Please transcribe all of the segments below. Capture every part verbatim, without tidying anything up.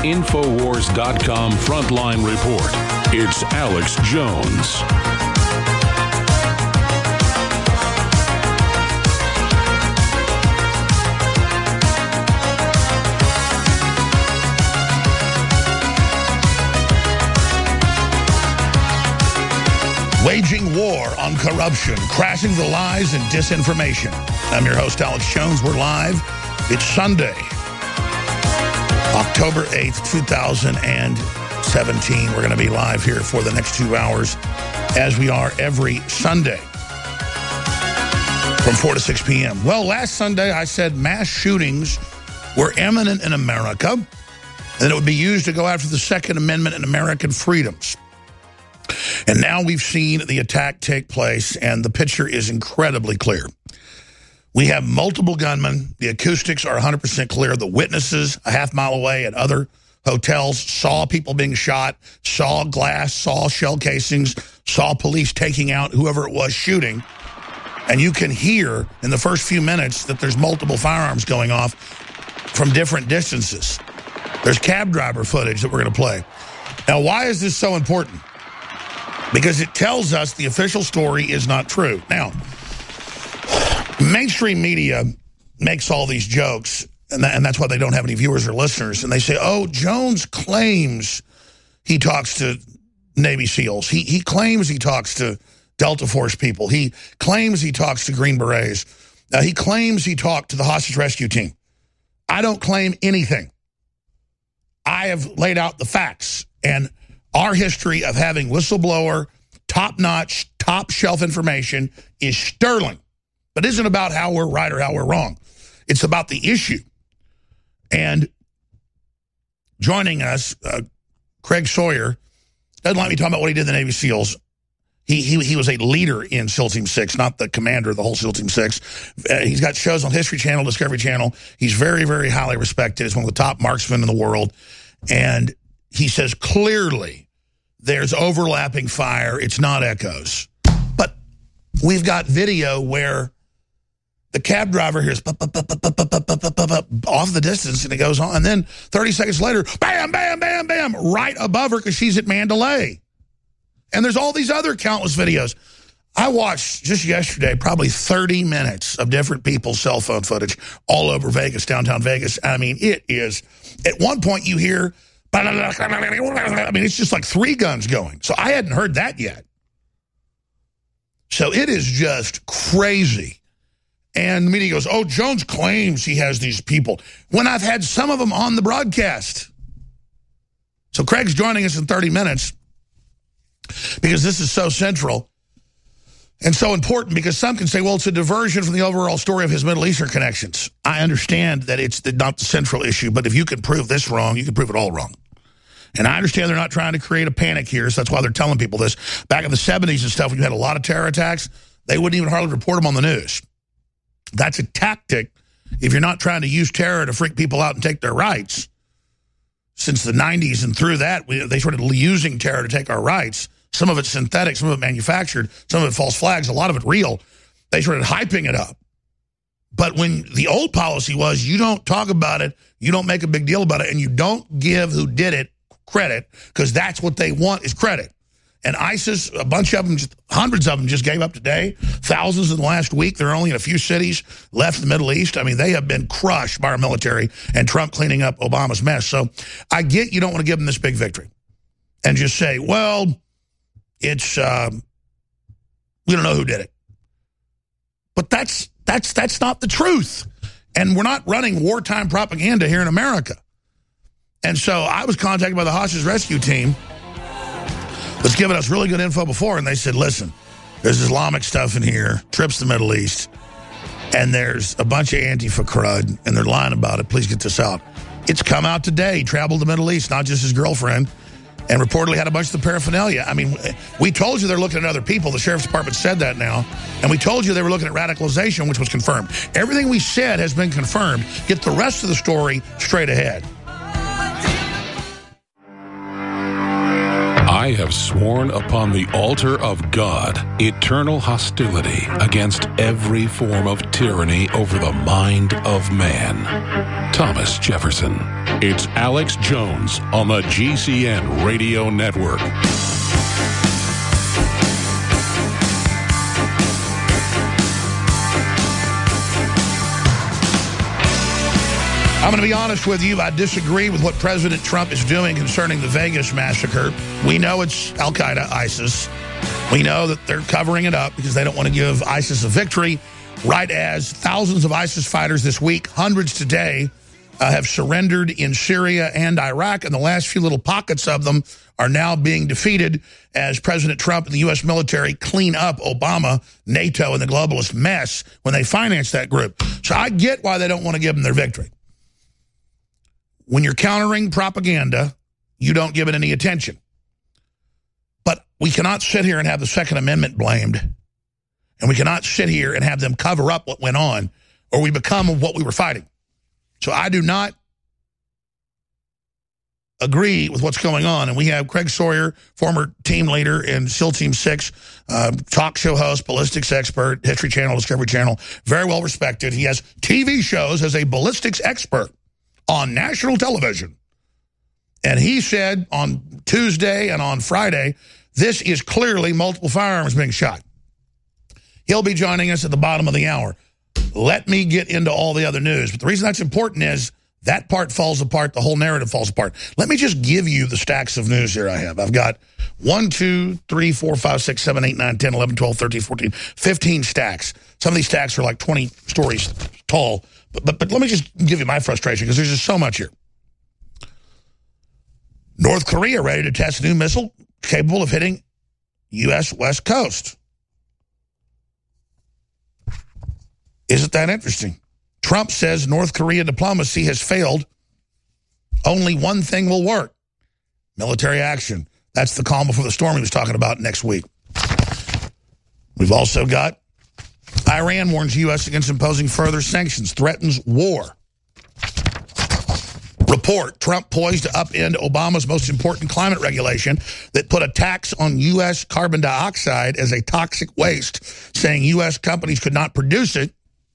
Infowars dot com Frontline Report. It's Alex Jones. Waging war on corruption, crashing the lies and disinformation. I'm your host, Alex Jones. We're live. It's Sunday, October eighth, two thousand seventeen. We're going to be live here for the next two hours, as we are every Sunday from four to six p m Well, last Sunday I said mass shootings were imminent in America, and it would be used to go after the Second Amendment and American freedoms. And now we've seen the attack take place, and the picture is incredibly clear. We have multiple gunmen. The acoustics are one hundred percent clear. The witnesses a half mile away at other hotels saw people being shot, saw glass, saw shell casings, saw police taking out whoever it was shooting. And you can hear in the first few minutes that there's multiple firearms going off from different distances. There's cab driver footage that we're going to play. Now, why is this so important? Because it tells us the official story is not true. Now, mainstream media makes all these jokes, and, that, and that's why they don't have any viewers or listeners. And they say, oh, Jones claims he talks to Navy SEALs. He, he claims he talks to Delta Force people. He claims he talks to Green Berets. Uh, he claims he talked to the hostage rescue team. I don't claim anything. I have laid out the facts, and our history of having whistleblower, top-notch, top-shelf information is sterling. But it isn't about how we're right or how we're wrong. It's about the issue. And joining us, uh, Craig Sawyer, doesn't like me talking about what he did in the Navy SEALs. He, he, he was a leader in SEAL Team six, not the commander of the whole SEAL Team six. Uh, he's got shows on History Channel, Discovery Channel. He's very, very highly respected. He's one of the top marksmen in the world. And he says clearly there's overlapping fire. It's not echoes. But we've got video where the cab driver hears off the distance, and it goes on. And then thirty seconds later, bam, bam, bam, bam, right above her because she's at Mandalay. And there's all these other countless videos. I watched just yesterday probably thirty minutes of different people's cell phone footage all over Vegas, downtown Vegas. I mean, it is, at one point you hear, I mean, it's just like three guns going. So I hadn't heard that yet. So it is just crazy. And the media goes, oh, Jones claims he has these people, when I've had some of them on the broadcast. So Craig's joining us in thirty minutes because this is so central and so important, because some can say, well, it's a diversion from the overall story of his Middle Eastern connections. I understand that it's the, not the central issue, but if you can prove this wrong, you can prove it all wrong. And I understand they're not trying to create a panic here, so that's why they're telling people this. Back in the seventies and stuff, when you had a lot of terror attacks, they wouldn't even hardly report them on the news. That's a tactic if you're not trying to use terror to freak people out and take their rights. Since the nineties and through that, we, they started using terror to take our rights. Some of it synthetic, some of it manufactured, some of it false flags, a lot of it real. They started hyping it up. But when the old policy was you don't talk about it, you don't make a big deal about it, and you don't give who did it credit, because that's what they want is credit. And ISIS, a bunch of them, just, hundreds of them just gave up today. Thousands in the last week. There are only in a few cities left in the Middle East. I mean, they have been crushed by our military and Trump cleaning up Obama's mess. So I get you don't want to give them this big victory and just say, well, it's, uh, we don't know who did it. But that's, that's, that's not the truth. And we're not running wartime propaganda here in America. And so I was contacted by the hostage rescue team that's given us really good info before, and they said, listen, there's Islamic stuff in here, trips to the Middle East, and there's a bunch of Antifa crud, and they're lying about it. Please get this out. It's come out today. He traveled to the Middle East, not just his girlfriend, and reportedly had a bunch of the paraphernalia. I mean, we told you they're looking at other people. The sheriff's department said that now. And we told you they were looking at radicalization, which was confirmed. Everything we said has been confirmed. Get the rest of the story straight ahead. I have sworn upon the altar of God eternal hostility against every form of tyranny over the mind of man. Thomas Jefferson. It's Alex Jones on the G C N Radio Network. I'm going to be honest with you. I disagree with what President Trump is doing concerning the Vegas massacre. We know it's Al-Qaeda, ISIS. We know that they're covering it up because they don't want to give ISIS a victory. Right as thousands of ISIS fighters this week, hundreds today, uh, have surrendered in Syria and Iraq, and the last few little pockets of them are now being defeated as President Trump and the U S military clean up Obama, NATO, and the globalist mess when they finance that group. So I get why they don't want to give them their victory. When you're countering propaganda, you don't give it any attention. But we cannot sit here and have the Second Amendment blamed. And we cannot sit here and have them cover up what went on, or we become what we were fighting. So I do not agree with what's going on. And we have Craig Sawyer, former team leader in SEAL Team six, uh, talk show host, ballistics expert, History Channel, Discovery Channel, very well respected. He has T V shows as a ballistics expert on national television. And he said on Tuesday and on Friday, this is clearly multiple firearms being shot. He'll be joining us at the bottom of the hour. Let me get into all the other news. But the reason that's important is that part falls apart, the whole narrative falls apart. Let me just give you the stacks of news here I have. I've got one, two, three, four, five, six, seven, eight, nine, ten, eleven, twelve, thirteen, fourteen, fifteen stacks. Some of these stacks are like twenty stories tall. But, but, but let me just give you my frustration, because there's just so much here. North Korea ready to test a new missile capable of hitting U S West Coast. Isn't that interesting? Trump says North Korea diplomacy has failed. Only one thing will work. Military action. That's the calm before the storm he was talking about next week. We've also got Iran warns U S against imposing further sanctions, threatens war. Report, Trump poised to upend Obama's most important climate regulation that put a tax on U S carbon dioxide as a toxic waste, saying U S companies could not produce it,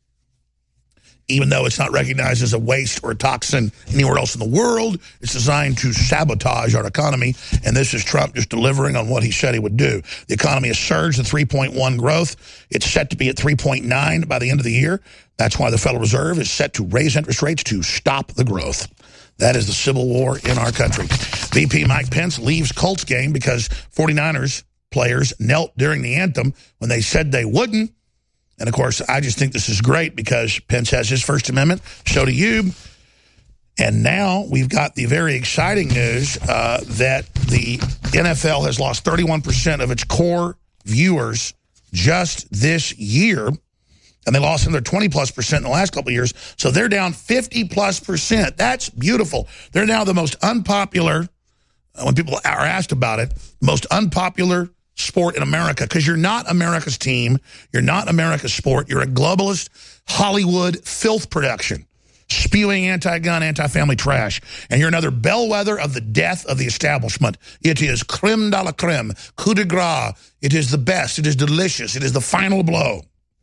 even though it's not recognized as a waste or a toxin anywhere else in the world. It's designed to sabotage our economy, and this is Trump just delivering on what he said he would do. The economy has surged to three point one growth. It's set to be at three point nine by the end of the year. That's why the Federal Reserve is set to raise interest rates to stop the growth. That is the civil war in our country. V P Mike Pence leaves Colts game because forty-niners players knelt during the anthem when they said they wouldn't. And, of course, I just think this is great because Pence has his First Amendment, so do you. And now we've got the very exciting news uh, that the N F L has lost thirty-one percent of its core viewers just this year. And they lost another twenty plus percent in the last couple of years. So they're down fifty plus percent. That's beautiful. They're now the most unpopular, uh, when people are asked about it, most unpopular sport in America, because you're not America's team. You're not America's sport. You're a globalist Hollywood filth production, spewing anti-gun, anti-family trash. And you're another bellwether of the death of the establishment. It is creme de la creme, coup de grace. It is the best. It is delicious. It is the final blow.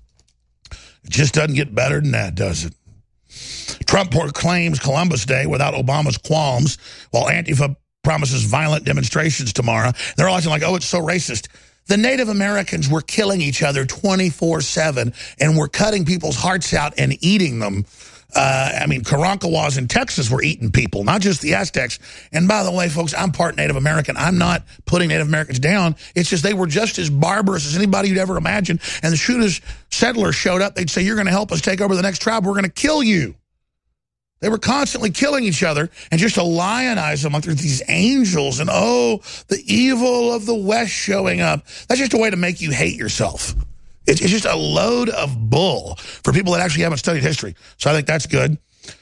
It just doesn't get better than that, does it? Trump proclaims Columbus Day without Obama's qualms, while Antifa promises violent demonstrations tomorrow. They're all acting like, oh, it's so racist. The Native Americans were killing each other twenty-four seven, and were cutting people's hearts out and eating them. Uh, I mean, Karankawas in Texas were eating people, not just the Aztecs. And by the way, folks, I'm part Native American. I'm not putting Native Americans down. It's just they were just as barbarous as anybody you'd ever imagine. And as soon as settlers showed up, they'd say, you're going to help us take over the next tribe. We're going to kill you. They were constantly killing each other, and just to lionize them like they're these angels and, oh, the evil of the West showing up. That's just a way to make you hate yourself. It's, it's just a load of bull for people that actually haven't studied history. So I think that's good.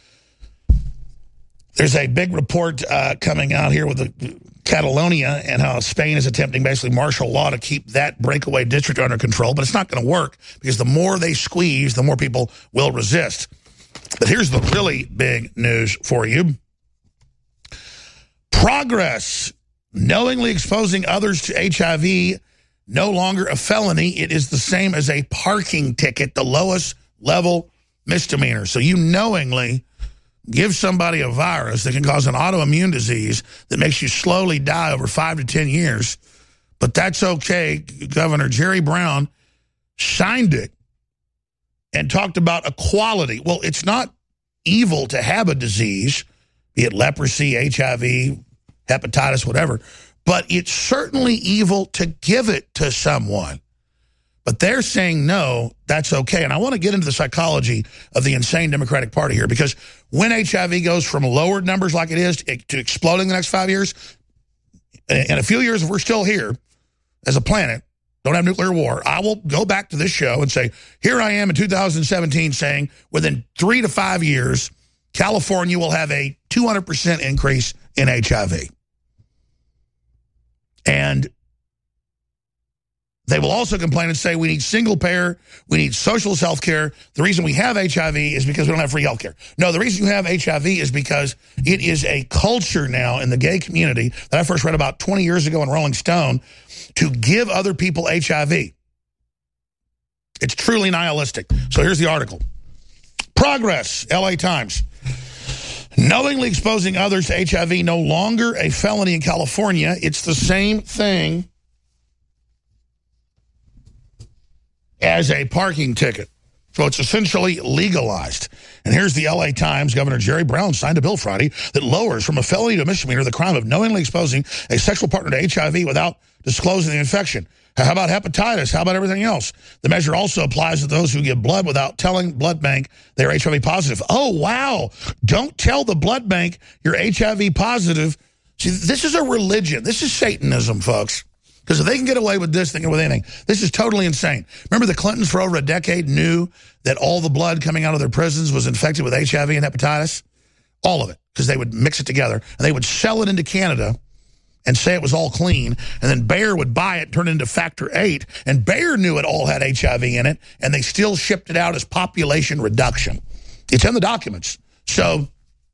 There's a big report uh, coming out here with the Catalonia and how Spain is attempting basically martial law to keep that breakaway district under control, but it's not going to work because the more they squeeze, the more people will resist. But here's the really big news for you. Progress knowingly exposing others to H I V, no longer a felony. It is the same as a parking ticket, the lowest level misdemeanor. So you knowingly give somebody a virus that can cause an autoimmune disease that makes you slowly die over five to ten years. But that's okay. Governor Jerry Brown signed it and talked about equality. Well, it's not evil to have a disease, be it leprosy, H I V, hepatitis, whatever, but it's certainly evil to give it to someone. But they're saying, no, that's okay. And I want to get into the psychology of the insane Democratic Party here, because when H I V goes from lowered numbers like it is to, to exploding in the next five years, in a few years, if we're still here as a planet, don't have nuclear war, I will go back to this show and say, here I am in two thousand seventeen saying within three to five years, California will have a two hundred percent increase in H I V. And they will also complain and say we need single payer, we need socialist health care. The reason we have H I V is because we don't have free health care. No, the reason you have H I V is because it is a culture now in the gay community that I first read about twenty years ago in Rolling Stone to give other people H I V. It's truly nihilistic. So here's the article. Progress, L A Times. Knowingly exposing others to H I V, no longer a felony in California. It's the same thing as a parking ticket. So it's essentially legalized. And here's the L A Times. Governor Jerry Brown signed a bill Friday that lowers from a felony to a misdemeanor the crime of knowingly exposing a sexual partner to H I V without disclosing the infection. How about hepatitis? How about everything else? The measure also applies to those who give blood without telling blood bank they're H I V positive. Oh, wow. Don't tell the blood bank you're H I V positive. See, this is a religion. This is Satanism, folks. Because if they can get away with this, they can get away with anything. This is totally insane. Remember the Clintons for over a decade knew that all the blood coming out of their prisons was infected with H I V and hepatitis? All of it. Because they would mix it together. And they would sell it into Canada and say it was all clean. And then Bayer would buy it, turn it into Factor eight. And Bayer knew it all had H I V in it. And they still shipped it out as population reduction. It's in the documents. So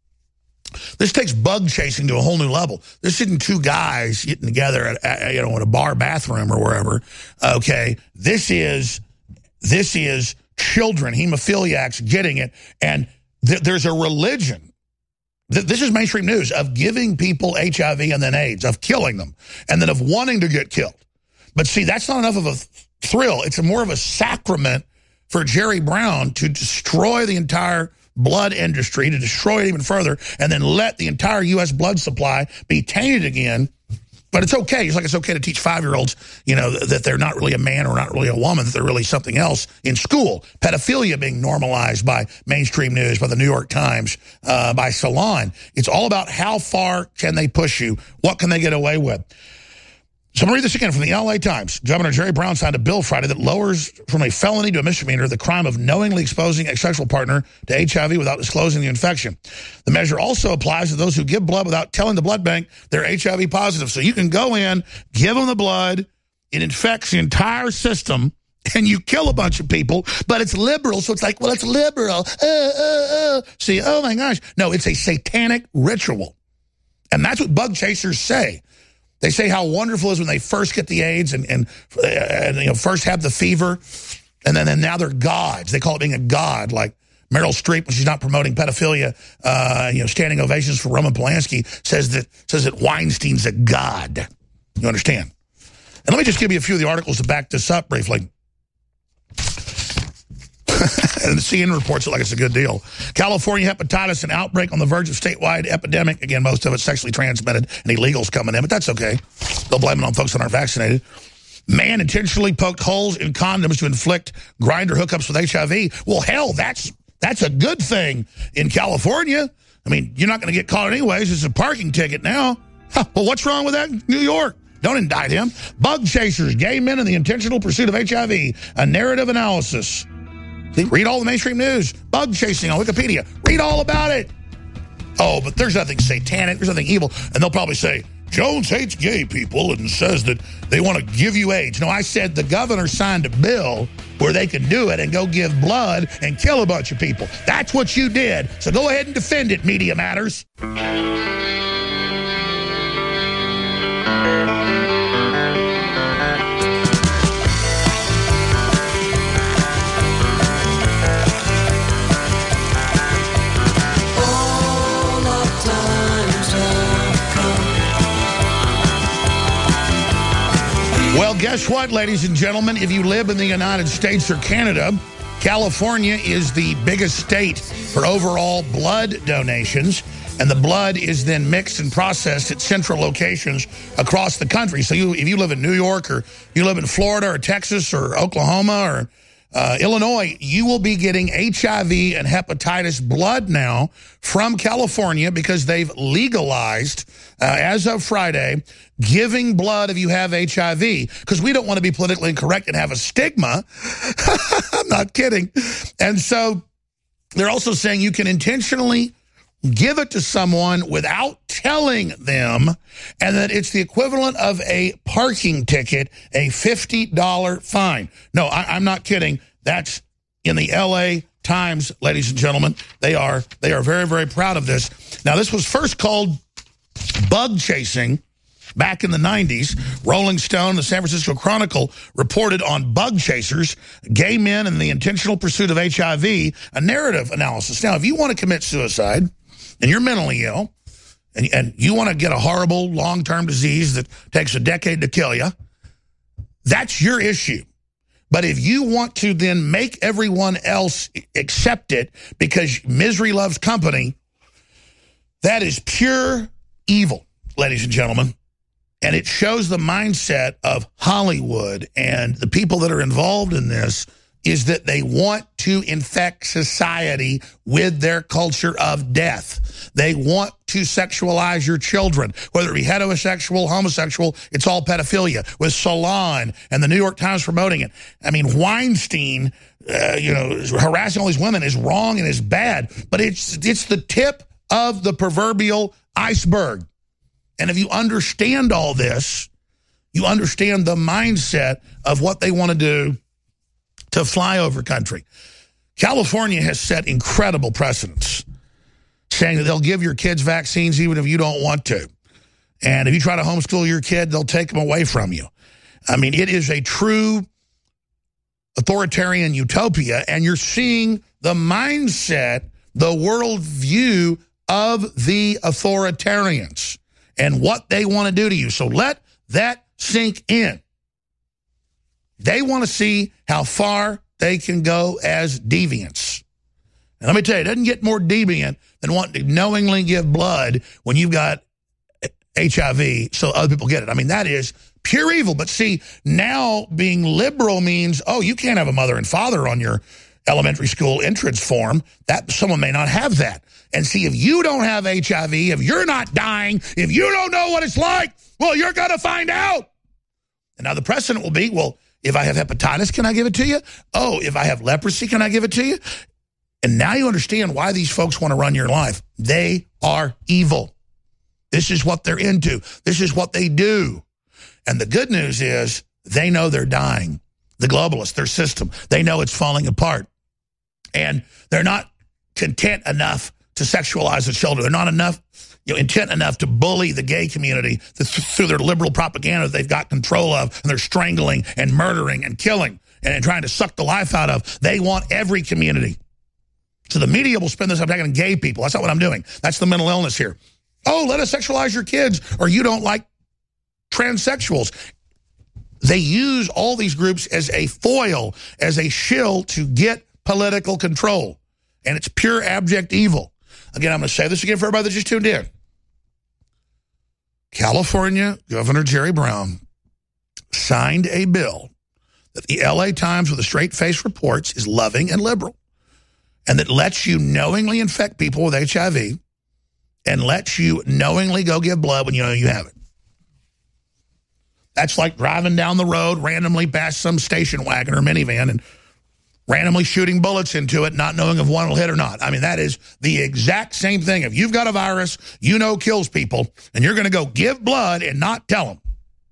this takes bug chasing to a whole new level. This isn't two guys getting together at, at, you know, in a bar bathroom or wherever. Okay, this is this is children, hemophiliacs getting it, and th there's a religion. Th this is mainstream news of giving people H I V and then AIDS, of killing them, and then of wanting to get killed. But see, that's not enough of a th thrill. It's a more of a sacrament for Jerry Brown to destroy the entire blood industry, to destroy it even further, and then let the entire U S blood supply be tainted again. But it's okay. It's like it's okay to teach five-year-olds, you know, that they're not really a man or not really a woman, that they're really something else in school. Pedophilia being normalized by mainstream news, by the New York Times, uh, by Salon. It's all about how far can they push you? What can they get away with? So I'm going to read this again from the L A Times. Governor Jerry Brown signed a bill Friday that lowers from a felony to a misdemeanor the crime of knowingly exposing a sexual partner to H I V without disclosing the infection. The measure also applies to those who give blood without telling the blood bank they're H I V positive. So you can go in, give them the blood, it infects the entire system, and you kill a bunch of people, but it's liberal, so it's like, well, it's liberal. Uh, uh, uh. See, oh my gosh. No, it's a satanic ritual. And that's what bug chasers say. They say how wonderful it is when they first get the AIDS and, and, uh, and you know, first have the fever, and then and now they're gods. They call it being a god, like Meryl Streep, when she's not promoting pedophilia, uh, you know, standing ovations for Roman Polanski, says that says that Weinstein's a god. You understand? And let me just give you a few of the articles to back this up briefly. And the C N N reports it like it's a good deal. California hepatitis, an outbreak on the verge of statewide epidemic. Again, most of it sexually transmitted and illegals coming in, but that's okay. They'll blame it on folks that aren't vaccinated. Man intentionally poked holes in condoms to inflict grinder hookups with H I V. Well, hell, that's that's a good thing in California. I mean, you're not going to get caught anyways. It's a parking ticket now. Huh, well, what's wrong with that in New York? Don't indict him. Bug chasers, gay men in the intentional pursuit of H I V. A narrative analysis. See, read all the mainstream news. Bug chasing on Wikipedia. Read all about it. Oh, but there's nothing satanic. There's nothing evil. And they'll probably say, Jones hates gay people and says that they want to give you AIDS. No, I said the governor signed a bill where they can do it and go give blood and kill a bunch of people. That's what you did. So go ahead and defend it, Media Matters. Well, guess what, ladies and gentlemen? If you live in the United States or Canada, California is the biggest state for overall blood donations, and the blood is then mixed and processed at central locations across the country. So you, if you live in New York, or you live in Florida or Texas or Oklahoma or uh, Illinois, you will be getting H I V and hepatitis blood now from California because they've legalized, uh, as of Friday, giving blood if you have H I V, because we don't want to be politically incorrect and have a stigma. I'm not kidding. And so they're also saying you can intentionally give it to someone without telling them, and that it's the equivalent of a parking ticket, a fifty dollar fine. No, I, I'm not kidding. That's in the L A Times, ladies and gentlemen. They are, they are very, very proud of this. Now, this was first called bug chasing back in the nineties. Rolling Stone, the San Francisco Chronicle, reported on bug chasers, gay men, and the intentional pursuit of H I V, a narrative analysis. Now, if you want to commit suicide, and you're mentally ill, and, and you want to get a horrible long-term disease that takes a decade to kill you, that's your issue. But if you want to then make everyone else accept it because misery loves company, that is pure evil, ladies and gentlemen. And it shows the mindset of Hollywood and the people that are involved in this, is that they want to infect society with their culture of death. They want to sexualize your children, whether it be heterosexual, homosexual, it's all pedophilia, with Salon and the New York Times promoting it. I mean, Weinstein, uh, you know, harassing all these women is wrong and is bad, but it's, it's the tip of the proverbial iceberg. And if you understand all this, you understand the mindset of what they want to do to flyover country. California has set incredible precedents, saying that they'll give your kids vaccines even if you don't want to. And if you try to homeschool your kid, they'll take them away from you. I mean, it is a true authoritarian utopia, and you're seeing the mindset, the worldview of the authoritarians and what they want to do to you. So let that sink in. They want to see how far they can go as deviants. And let me tell you, it doesn't get more deviant than wanting to knowingly give blood when you've got H I V so other people get it. I mean, that is pure evil. But see, now being liberal means, oh, you can't have a mother and father on your elementary school entrance form. That someone may not have that. And see, if you don't have H I V, if you're not dying, if you don't know what it's like, well, you're going to find out. And now the precedent will be, well, if I have hepatitis, can I give it to you? Oh, if I have leprosy, can I give it to you? And now you understand why these folks want to run your life. They are evil. This is what they're into. This is what they do. And the good news is they know they're dying. The globalists, their system, they know it's falling apart. And they're not content enough to sexualize the children. They're not enough, you know, intent enough to bully the gay community through their liberal propaganda that they've got control of, and they're strangling and murdering and killing and trying to suck the life out of. They want every community. So the media will spend this time attacking gay people. That's not what I'm doing. That's the mental illness here. Oh, let us sexualize your kids, or you don't like transsexuals. They use all these groups as a foil, as a shill to get political control. And it's pure abject evil. Again, I'm going to say this again for everybody that just tuned in. California Governor Jerry Brown signed a bill that the L A Times, with a straight face, reports is loving and liberal, and that lets you knowingly infect people with H I V and lets you knowingly go give blood when you know you have it. That's like driving down the road randomly past some station wagon or minivan and randomly shooting bullets into it, not knowing if one will hit or not. I mean, that is the exact same thing. If you've got a virus you know kills people, and you're going to go give blood and not tell them.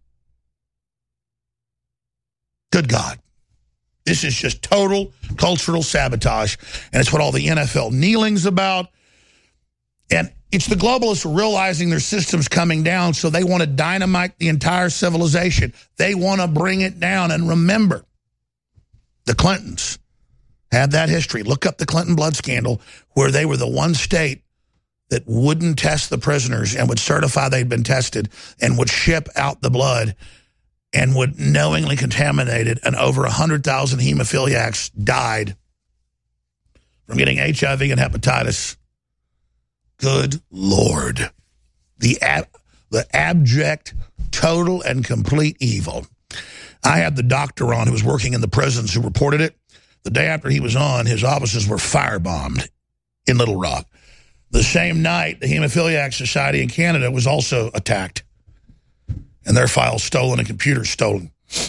Good God. This is just total cultural sabotage, and it's what all the N F L kneeling's about. And it's the globalists realizing their system's coming down, so they want to dynamite the entire civilization. They want to bring it down. And remember, the Clintons had that history. Look up the Clinton blood scandal, where they were the one state that wouldn't test the prisoners and would certify they'd been tested and would ship out the blood. and would knowingly contaminate it, and over one hundred thousand hemophiliacs died from getting H I V and hepatitis. Good Lord. The, ab the abject, total, and complete evil. I had the doctor on who was working in the prisons who reported it. The day after he was on, his offices were firebombed in Little Rock. The same night, the Hemophiliac Society in Canada was also attacked, and their files stolen and computers stolen.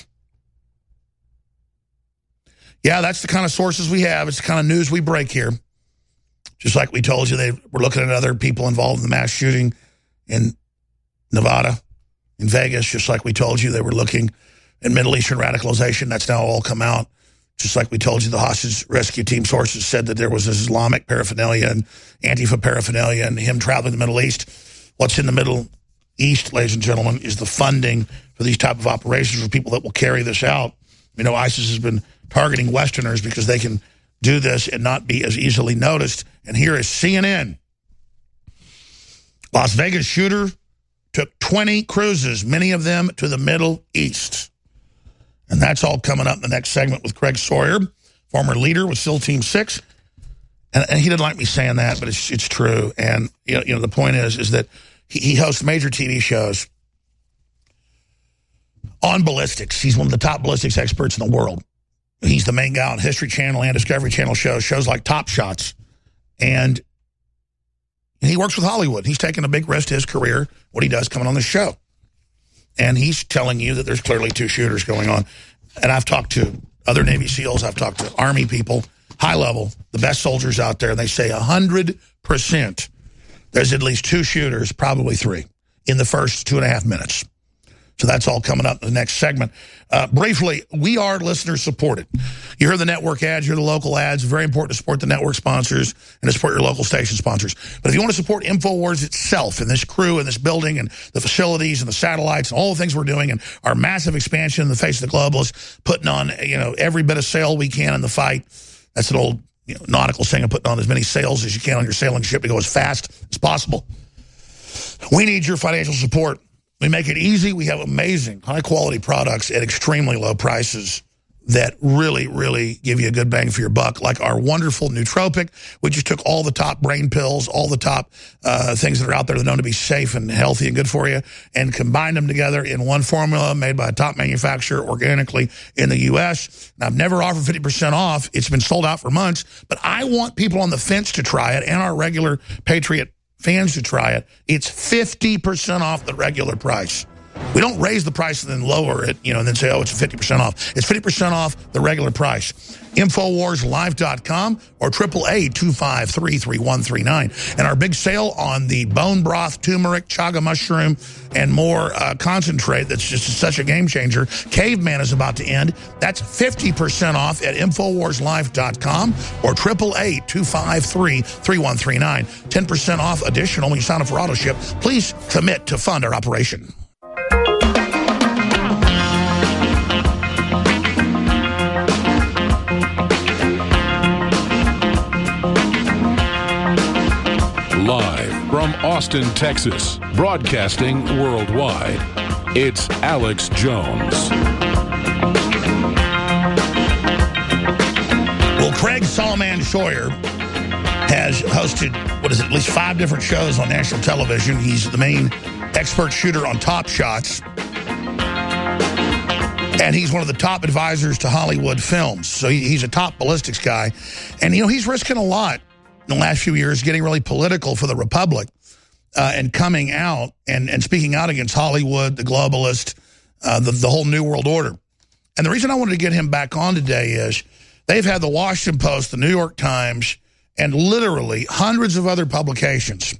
Yeah, that's the kind of sources we have. It's the kind of news we break here. Just like we told you, they were looking at other people involved in the mass shooting in Nevada, in Vegas. Just like we told you, they were looking at Middle Eastern radicalization. That's now all come out. Just like we told you, the hostage rescue team sources said that there was Islamic paraphernalia and Antifa paraphernalia and him traveling to the Middle East. What's in the Middle East, ladies and gentlemen, is the funding for these type of operations for people that will carry this out. You know, ISIS has been targeting Westerners because they can do this and not be as easily noticed. And here is C N N. Las Vegas shooter took twenty cruises, many of them to the Middle East. And that's all coming up in the next segment with Craig Sawyer, former leader with SEAL Team six. And, and he didn't like me saying that, but it's it's true. And you know, you know the point is, is that he, he hosts major T V shows on ballistics. He's one of the top ballistics experts in the world. He's the main guy on History Channel and Discovery Channel shows, shows like Top Shots. And he works with Hollywood. He's taking a big risk to his career, what he does coming on the show. And he's telling you that there's clearly two shooters going on. And I've talked to other Navy SEALs. I've talked to Army people, high level, the best soldiers out there. And they say one hundred percent there's at least two shooters, probably three, in the first two and a half minutes. So that's all coming up in the next segment. Uh, briefly, we are listener supported. You hear the network ads, you hear the local ads. Very important to support the network sponsors and to support your local station sponsors. But if you want to support InfoWars itself and this crew and this building and the facilities and the satellites and all the things we're doing and our massive expansion in the face of the globalists, putting on you know every bit of sail we can in the fight. That's an old you know, nautical saying of putting on as many sails as you can on your sailing ship to go as fast as possible. We need your financial support. We make it easy. We have amazing, high-quality products at extremely low prices that really, really give you a good bang for your buck, like our wonderful nootropic. We just took all the top brain pills, all the top uh, things that are out there that are known to be safe and healthy and good for you, and combined them together in one formula made by a top manufacturer organically in the U S And I've never offered fifty percent off. It's been sold out for months, but I want people on the fence to try it and our regular Patriot fans to try it. It's fifty percent off the regular price. We don't raise the price and then lower it, you know, and then say, oh, it's fifty percent off. It's fifty percent off the regular price. Infowars Live dot com or triple A two five three, three one three nine. And our big sale on the bone broth, turmeric, chaga mushroom, and more uh, concentrate that's just such a game changer. Caveman is about to end. That's fifty percent off at Infowars Live dot com or triple A two five three, three one three nine. ten percent off additional when you sign up for AutoShip. Please commit to fund our operation. Live from Austin, Texas, broadcasting worldwide, it's Alex Jones. Well, Craig Solomon Sawyer has hosted, what is it, at least five different shows on national television. He's the main expert shooter on Top Shots. And he's one of the top advisors to Hollywood films. So he, he's a top ballistics guy. And, you know, he's risking a lot in the last few years, getting really political for the Republic uh, and coming out and, and speaking out against Hollywood, the globalist, uh, the, the whole New World Order. And the reason I wanted to get him back on today is they've had the Washington Post, the New York Times, and literally hundreds of other publications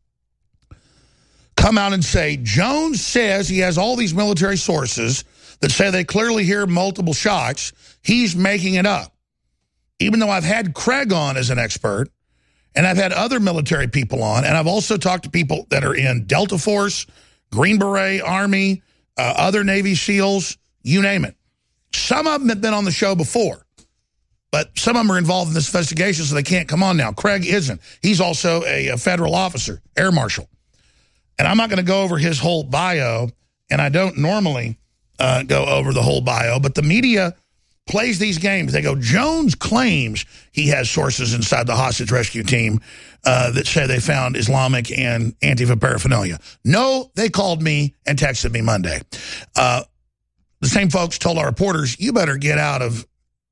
come out and say, Jones says he has all these military sources that say they clearly hear multiple shots. He's making it up. Even though I've had Craig on as an expert, and I've had other military people on, and I've also talked to people that are in Delta Force, Green Beret, Army, uh, other Navy SEALs, you name it. Some of them have been on the show before, but some of them are involved in this investigation, so they can't come on now. Craig isn't. He's also a, a federal officer, Air Marshal. And I'm not going to go over his whole bio, and I don't normally, uh, go over the whole bio, but the media plays these games. They go, Jones claims he has sources inside the hostage rescue team uh, that say they found Islamic and Antifa paraphernalia. No, they called me and texted me Monday. Uh, the same folks told our reporters, you better get out of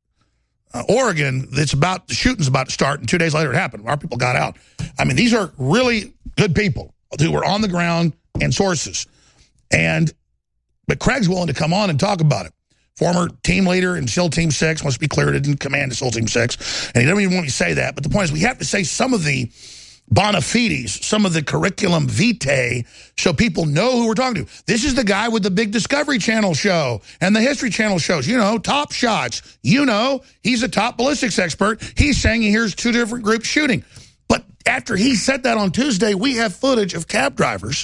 uh, Oregon. It's about, the shooting's about to start, and two days later it happened. Our people got out. I mean, these are really good people who were on the ground and sources. And, but Craig's willing to come on and talk about it. Former team leader in SEAL Team six, must be clear, didn't command SEAL Team six. And he doesn't even want me to say that. But the point is, we have to say some of the bona fides, some of the curriculum vitae, so people know who we're talking to. This is the guy with the big Discovery Channel show and the History Channel shows. You know, Top Shots. You know, he's a top ballistics expert. He's saying he hears two different groups shooting. But after he said that on Tuesday, we have footage of cab drivers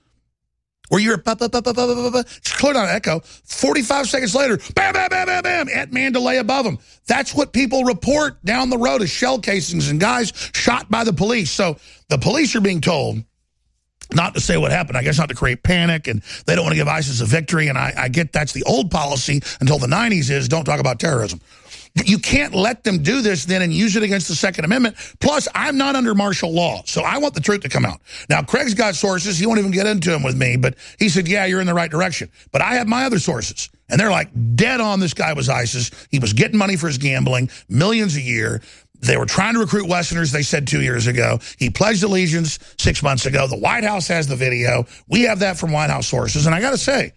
where you're ba, ba, ba, ba, ba, ba, ba, clear on echo, forty-five seconds later, bam, bam, bam, bam, bam, at Mandalay above them. That's what people report down the road as shell casings and guys shot by the police. So the police are being told not to say what happened, I guess not to create panic, and they don't want to give ISIS a victory, and I, I get that's the old policy until the nineties is don't talk about terrorism. You can't let them do this then and use it against the Second Amendment. Plus, I'm not under martial law, so I want the truth to come out. Now, Craig's got sources. He won't even get into them with me, but he said, yeah, you're in the right direction. But I have my other sources, and they're like dead on this guy was ISIS. He was getting money for his gambling, millions a year. They were trying to recruit Westerners, they said two years ago. He pledged allegiance six months ago. The White House has the video. We have that from White House sources, and I got to say,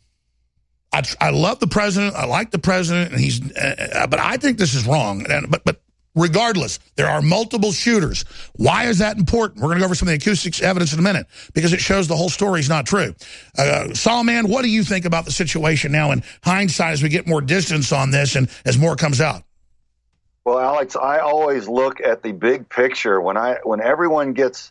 I, I love the president. I like the president, and he's. Uh, but I think this is wrong. And, but but regardless, there are multiple shooters. Why is that important? We're going to go over some of the acoustics evidence in a minute because it shows the whole story is not true. Uh, Solomon, what do you think about the situation now in hindsight as we get more distance on this and as more comes out? Well, Alex, I always look at the big picture when I when everyone gets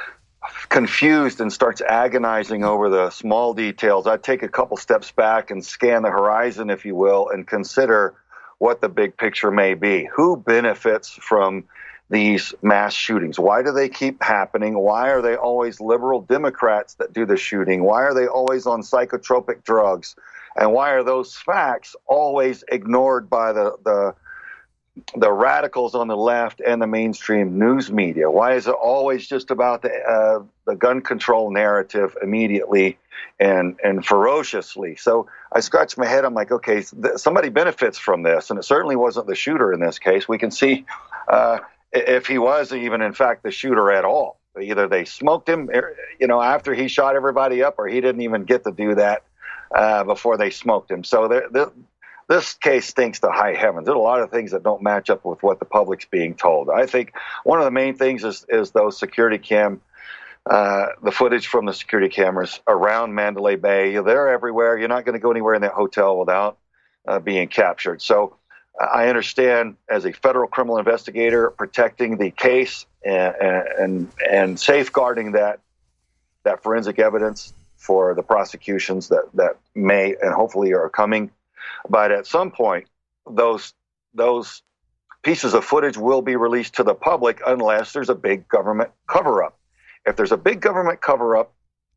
confused and starts agonizing over the small details. I take a couple steps back and scan the horizon, if you will, and consider what the big picture may be. Who benefits from these mass shootings? Why do they keep happening? Why are they always liberal Democrats that do the shooting? Why are they always on psychotropic drugs? And why are those facts always ignored by the the the radicals on the left and the mainstream news media? Why is it always just about the uh, the gun control narrative immediately and and ferociously? So I scratch my head. I'm like, okay, somebody benefits from this, and it certainly wasn't the shooter in this case. We can see uh, if he was even, in fact, the shooter at all. Either they smoked him, you know, after he shot everybody up, or he didn't even get to do that uh, before they smoked him. So there. there This case stinks to high heavens. There's a lot of things that don't match up with what the public's being told. I think one of the main things is, is those security cam, uh, the footage from the security cameras around Mandalay Bay. They're everywhere. You're not going to go anywhere in that hotel without uh, being captured. So uh, I understand as a federal criminal investigator, protecting the case and, and, and safeguarding that, that forensic evidence for the prosecutions that, that may and hopefully are coming. But at some point, those those pieces of footage will be released to the public unless there's a big government cover-up. If there's a big government cover-up,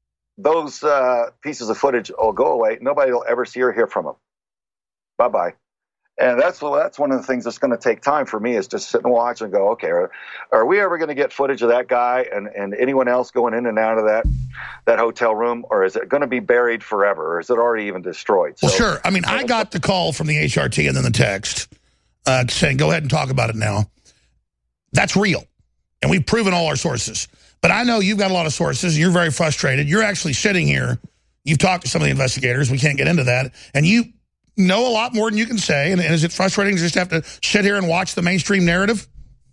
those uh, pieces of footage will go away. Nobody will ever see or hear from them. Bye-bye. And that's that's one of the things that's going to take time for me is just sit and watch and go, okay, are, are we ever going to get footage of that guy and, and anyone else going in and out of that that hotel room, or is it going to be buried forever, or is it already even destroyed? Well, so, sure. I mean, I got the call from the H R T and then the text uh, saying, go ahead and talk about it now. That's real, and we've proven all our sources. But I know you've got a lot of sources, and you're very frustrated. You're actually sitting here. You've talked to some of the investigators. We can't get into that. And you know a lot more than you can say. And, and is it frustrating to just have to sit here and watch the mainstream narrative?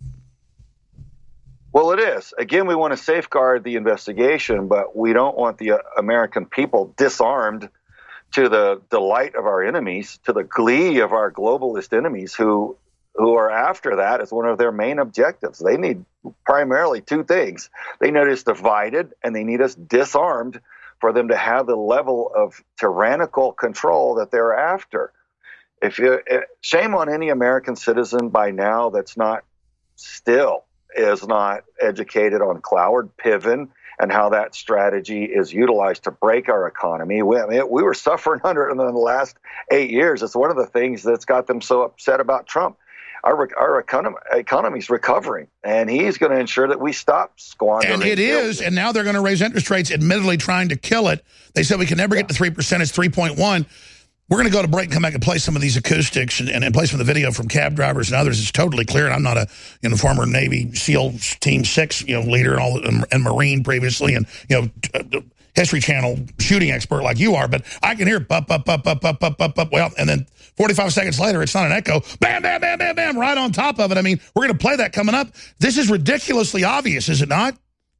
Well, it is. Again, we want to safeguard the investigation, but we don't want the uh, American people disarmed to the delight of our enemies, to the glee of our globalist enemies who who are after that as one of their main objectives. They need primarily two things. They need us divided, and they need us disarmed for them to have the level of tyrannical control that they're after. If you, shame on any American citizen by now that's not still is not educated on Cloward, Piven, and how that strategy is utilized to break our economy. We, I mean, we were suffering under it in the last eight years. It's one of the things that's got them so upset about Trump. Our, our economy economy's recovering, and he's going to ensure that we stop squandering. And it is, and now they're going to raise interest rates, admittedly trying to kill it. They said we can never yeah. get to three percent. It's three point one. We're going to go to break and come back and play some of these acoustics and, and, and play some of the video from cab drivers and others. It's totally clear, and I'm not a you know former Navy SEAL Team Six you know leader and all and, and Marine previously, and you know t- History Channel shooting expert like you are, but I can hear up up up up up up up up well, and then forty-five seconds later, it's not an echo. Bam, bam, bam, bam, bam, right on top of it. I mean, we're going to play that coming up. This is ridiculously obvious, is it not?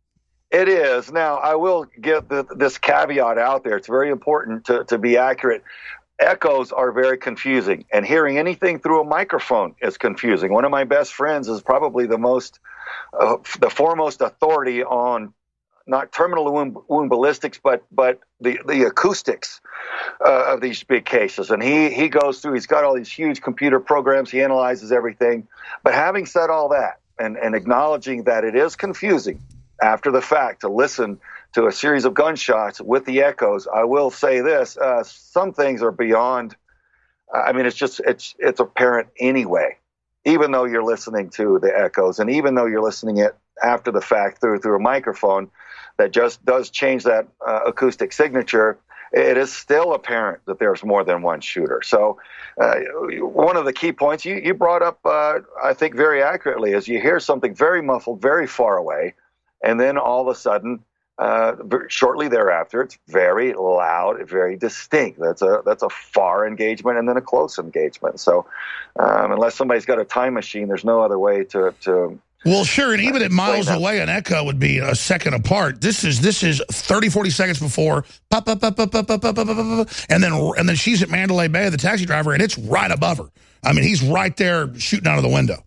It is. Now, I will get the, this caveat out there. It's very important to, to be accurate. Echoes are very confusing, and hearing anything through a microphone is confusing. One of my best friends is probably the most, uh, the foremost authority on not terminal wound, wound ballistics, but but the, the acoustics uh, of these big cases. And he he goes through, he's got all these huge computer programs, he analyzes everything. But having said all that, and, and acknowledging that it is confusing after the fact to listen to a series of gunshots with the echoes, I will say this, uh, some things are beyond, I mean, it's just, it's it's apparent anyway, even though you're listening to the echoes, and even though you're listening it after the fact through through a microphone that just does change that uh, acoustic signature, it is still apparent that there's more than one shooter. So uh, one of the key points you, you brought up, uh, I think very accurately, is you hear something very muffled, very far away, and then all of a sudden, uh, shortly thereafter, it's very loud, very distinct. That's a that's a far engagement and then a close engagement. So um, unless somebody's got a time machine, there's no other way to to Well, sure, and even at miles away, an echo would be a second apart. This is this is thirty, forty seconds before, pop, pop, pop, pop, pop, pop, pop, pop, pop, and then and then she's at Mandalay Bay, the taxi driver, and it's right above her. I mean, he's right there shooting out of the window.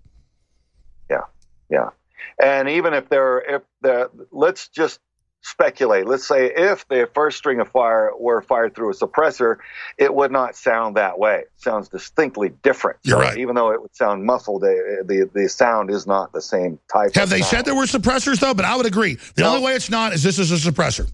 Yeah, yeah, and even if there, if the, let's just speculate. Let's say if the first string of fire were fired through a suppressor, it would not sound that way. It sounds distinctly different. You're so right. Even though it would sound muffled, the, the the sound is not the same type. Have of they sound. said there were suppressors, though? But I would agree. The No. only way it's not is this is a suppressor.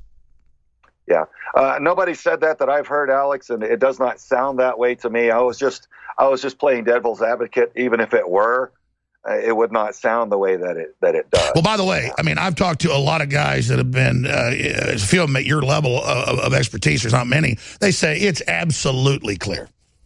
Yeah. Uh, nobody said that that I've heard, Alex, and it does not sound that way to me. I was just I was just playing devil's advocate. Even if it were, uh, it would not sound the way that it that it does. Well, by the way, I mean, I've talked to a lot of guys that have been, uh, a few of them at your level of, of expertise. There's not many. They say it's absolutely clear.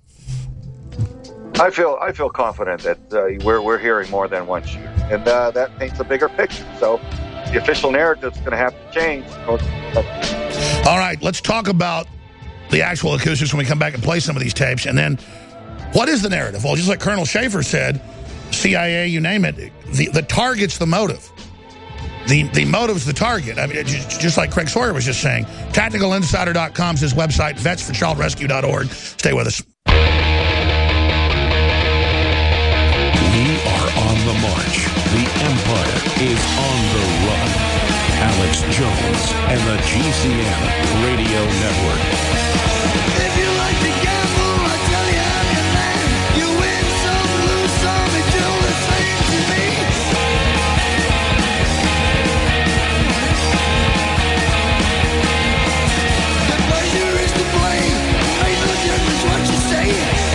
I feel I feel confident that uh, we're we're hearing more than one shooter, and uh, that paints a bigger picture. So the official narrative is going to have to change. All right, let's talk about the actual acoustics when we come back and play some of these tapes. And then, what is the narrative? Well, just like Colonel Schaefer said, C I A, you name it, the, the target's the motive. The the motive's the target. I mean, just, just like Craig Sawyer was just saying. Tactical Insider dot com is his website, vets for child rescue dot org. Stay with us. We are on the march. The Empire is on the run. Alex Jones and the G C N Radio Network. If you like to gamble, I tell you I'm your man. You win some, lose some, and do the same to me. The pleasure is to blame. Ain't no difference what you say.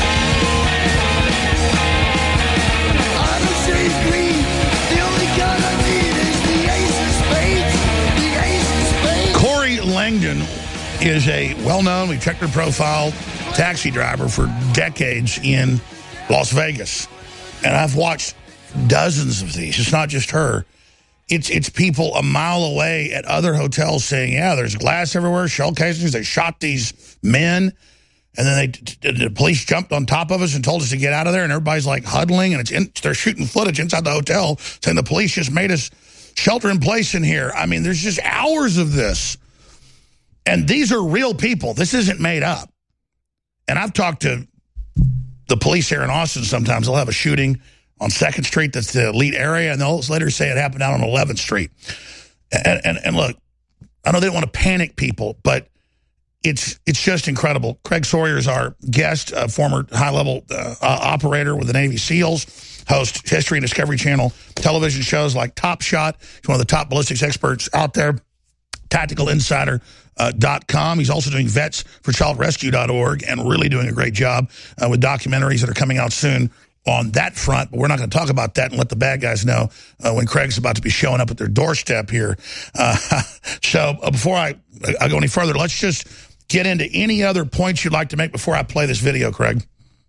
I don't shade green. The only gun I need is the ace of spades. The ace of spades. Corey Langdon is a well-known, we've checked her profile, taxi driver for decades in Las Vegas. And I've watched dozens of these. It's not just her. It's it's people a mile away at other hotels saying, yeah, there's glass everywhere, shell casings. They shot these men. And then they the police jumped on top of us and told us to get out of there. And everybody's like huddling. And it's in, they're shooting footage inside the hotel saying the police just made us shelter in place in here. I mean, there's just hours of this. And these are real people. This isn't made up. And I've talked to the police here in Austin sometimes. They'll have a shooting on second street that's the elite area, and they'll later say it happened out on eleventh street. And, and, and look, I know they don't want to panic people, but it's it's just incredible. Craig Sawyer is our guest, a former high-level uh, uh, operator with the Navy SEALs, hosts History and Discovery Channel television shows like Top Shot. He's one of the top ballistics experts out there. tactical insider dot com. He's also doing vets for child rescue dot org and really doing a great job uh, with documentaries that are coming out soon on that front. But we're not going to talk about that and let the bad guys know uh, when Craig's about to be showing up at their doorstep here. Uh, so uh, before I, I go any further, let's just get into any other points you'd like to make before I play this video, Craig.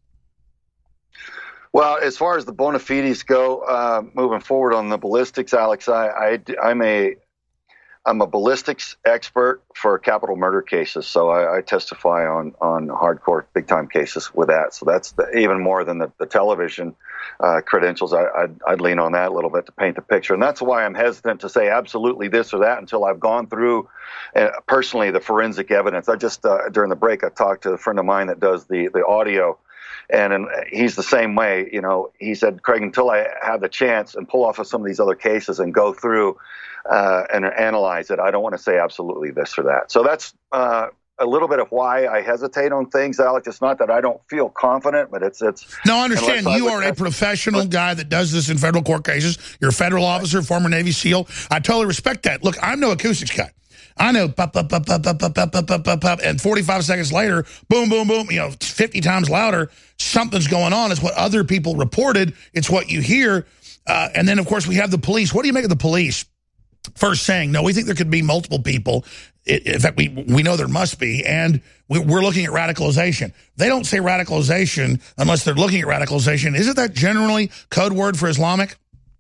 Well, as far as the bona fides go, uh, moving forward on the ballistics, Alex, I, I, I'm a I'm a ballistics expert for capital murder cases, so I, I testify on on hardcore, big time cases with that. So that's the, even more than the, the television uh, credentials. I, I'd, I'd lean on that a little bit to paint the picture, and that's why I'm hesitant to say absolutely this or that until I've gone through uh, personally the forensic evidence. I just uh, during the break I talked to a friend of mine that does the the audio. And, and he's the same way, you know, he said, Craig, until I have the chance and pull off of some of these other cases and go through uh, and analyze it, I don't want to say absolutely this or that. So that's uh, a little bit of why I hesitate on things, Alex. It's not that I don't feel confident, but it's... it's no, I understand. You are a professional guy that does this in federal court cases. You're a federal officer, former Navy SEAL. I totally respect that. Look, I'm no acoustics guy. I know, pop, pop, pop, pop, pop, pop, pop, pop, pop, pop, and forty-five seconds later, boom, boom, boom, you know, fifty times louder, something's going on. It's what other people reported. It's what you hear. Uh, and then, of course, we have the police. What do you make of the police first saying, no, we think there could be multiple people. It, in fact, we, we know there must be, and we, we're looking at radicalization. They don't say radicalization unless they're looking at radicalization. Isn't that generally code word for Islamic?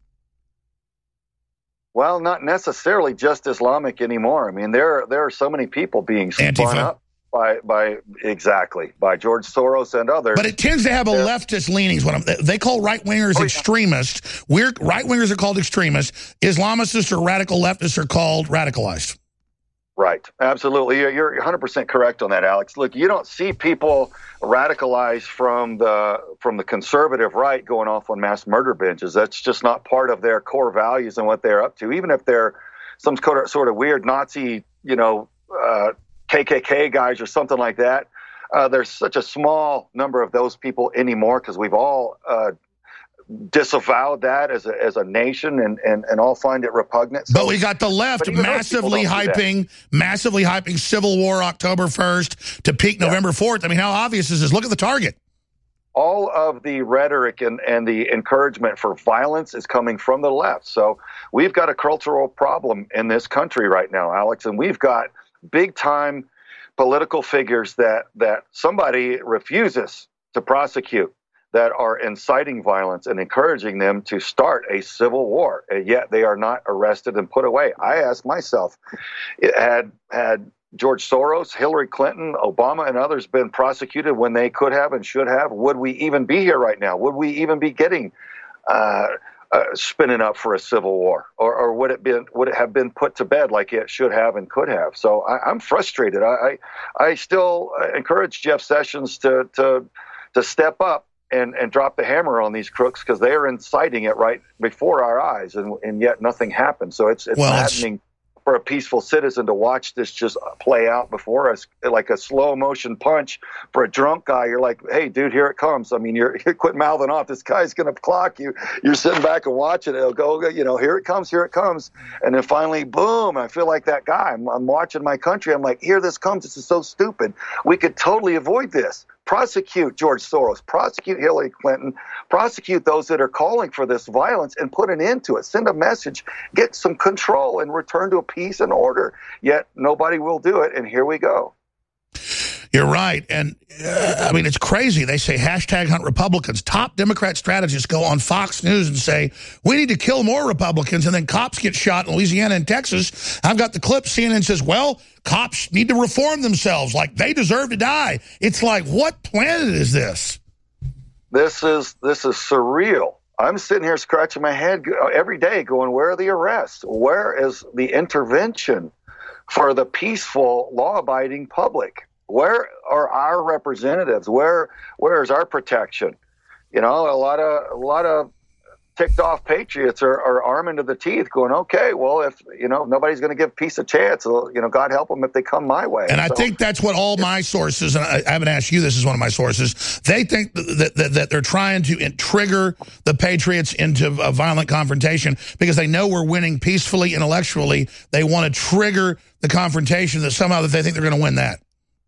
Well, not necessarily just Islamic anymore. I mean, there there are so many people being spun Antifa. up by by exactly by George Soros and others. But it tends to have a They're, leftist leanings. When they call right wingers oh, yeah. extremists. We're right wingers are called extremists. Islamicists or radical leftists are called radicalized. Right, absolutely. You're, you're one hundred percent correct on that, Alex. Look, you don't see people radicalized from the from the conservative right going off on mass murder binges. That's just not part of their core values and what they're up to. Even if they're some sort of weird Nazi, you know, uh, K K K guys or something like that, uh, there's such a small number of those people anymore because we've all uh, disavowed that as a as a nation and and, and all find it repugnant. So, but we got the left massively hyping, massively hyping Civil War October first to peak yeah. November fourth. I mean, how obvious is this? Look at the target. All of the rhetoric and, and the encouragement for violence is coming from the left. So we've got a cultural problem in this country right now, Alex, and we've got big time political figures that that somebody refuses to prosecute, that are inciting violence and encouraging them to start a civil war, and yet they are not arrested and put away. I ask myself, had had George Soros, Hillary Clinton, Obama, and others been prosecuted when they could have and should have, would we even be here right now? Would we even be getting uh, uh, spinning up for a civil war, or, or would it been would it have been put to bed like it should have and could have? So I, I'm frustrated. I, I I still encourage Jeff Sessions to to to step up and, and drop the hammer on these crooks because they are inciting it right before our eyes, and, and yet nothing happens. So it's, it's well, maddening it's... for a peaceful citizen to watch this just play out before us like a slow motion punch. For a drunk guy, you're like, hey, dude, here it comes. I mean, you're, you're quit mouthing off. This guy's going to clock you. You're sitting back and watching it. It'll go, you know, here it comes, here it comes. And then finally, boom, I feel like that guy. I'm, I'm watching my country. I'm like, here this comes. This is so stupid. We could totally avoid this. Prosecute George Soros, prosecute Hillary Clinton, prosecute those that are calling for this violence and put an end to it. Send a message, get some control and return to a peace and order. Yet nobody will do it, and here we go. You're right. And, uh, I mean, it's crazy. They say hashtag hunt Republicans. Top Democrat strategists go on Fox News and say, we need to kill more Republicans, and then cops get shot in Louisiana and Texas. I've got the clip. C N N says, well, cops need to reform themselves. Like, they deserve to die. It's like, what planet is this? This is, this is surreal. I'm sitting here scratching my head every day going, where are the arrests? Where is the intervention for the peaceful, law-abiding public? Where are our representatives? Where where is our protection? You know, a lot of a lot of ticked off patriots are, are arming to the teeth going, okay, well, if, you know, nobody's going to give peace a chance, you know, God help them if they come my way. And so, I think that's what all my sources, and I, I haven't asked you, this is one of my sources, they think that, that, that they're trying to trigger the patriots into a violent confrontation because they know we're winning peacefully, intellectually. They want to trigger the confrontation that somehow that they think they're going to win that.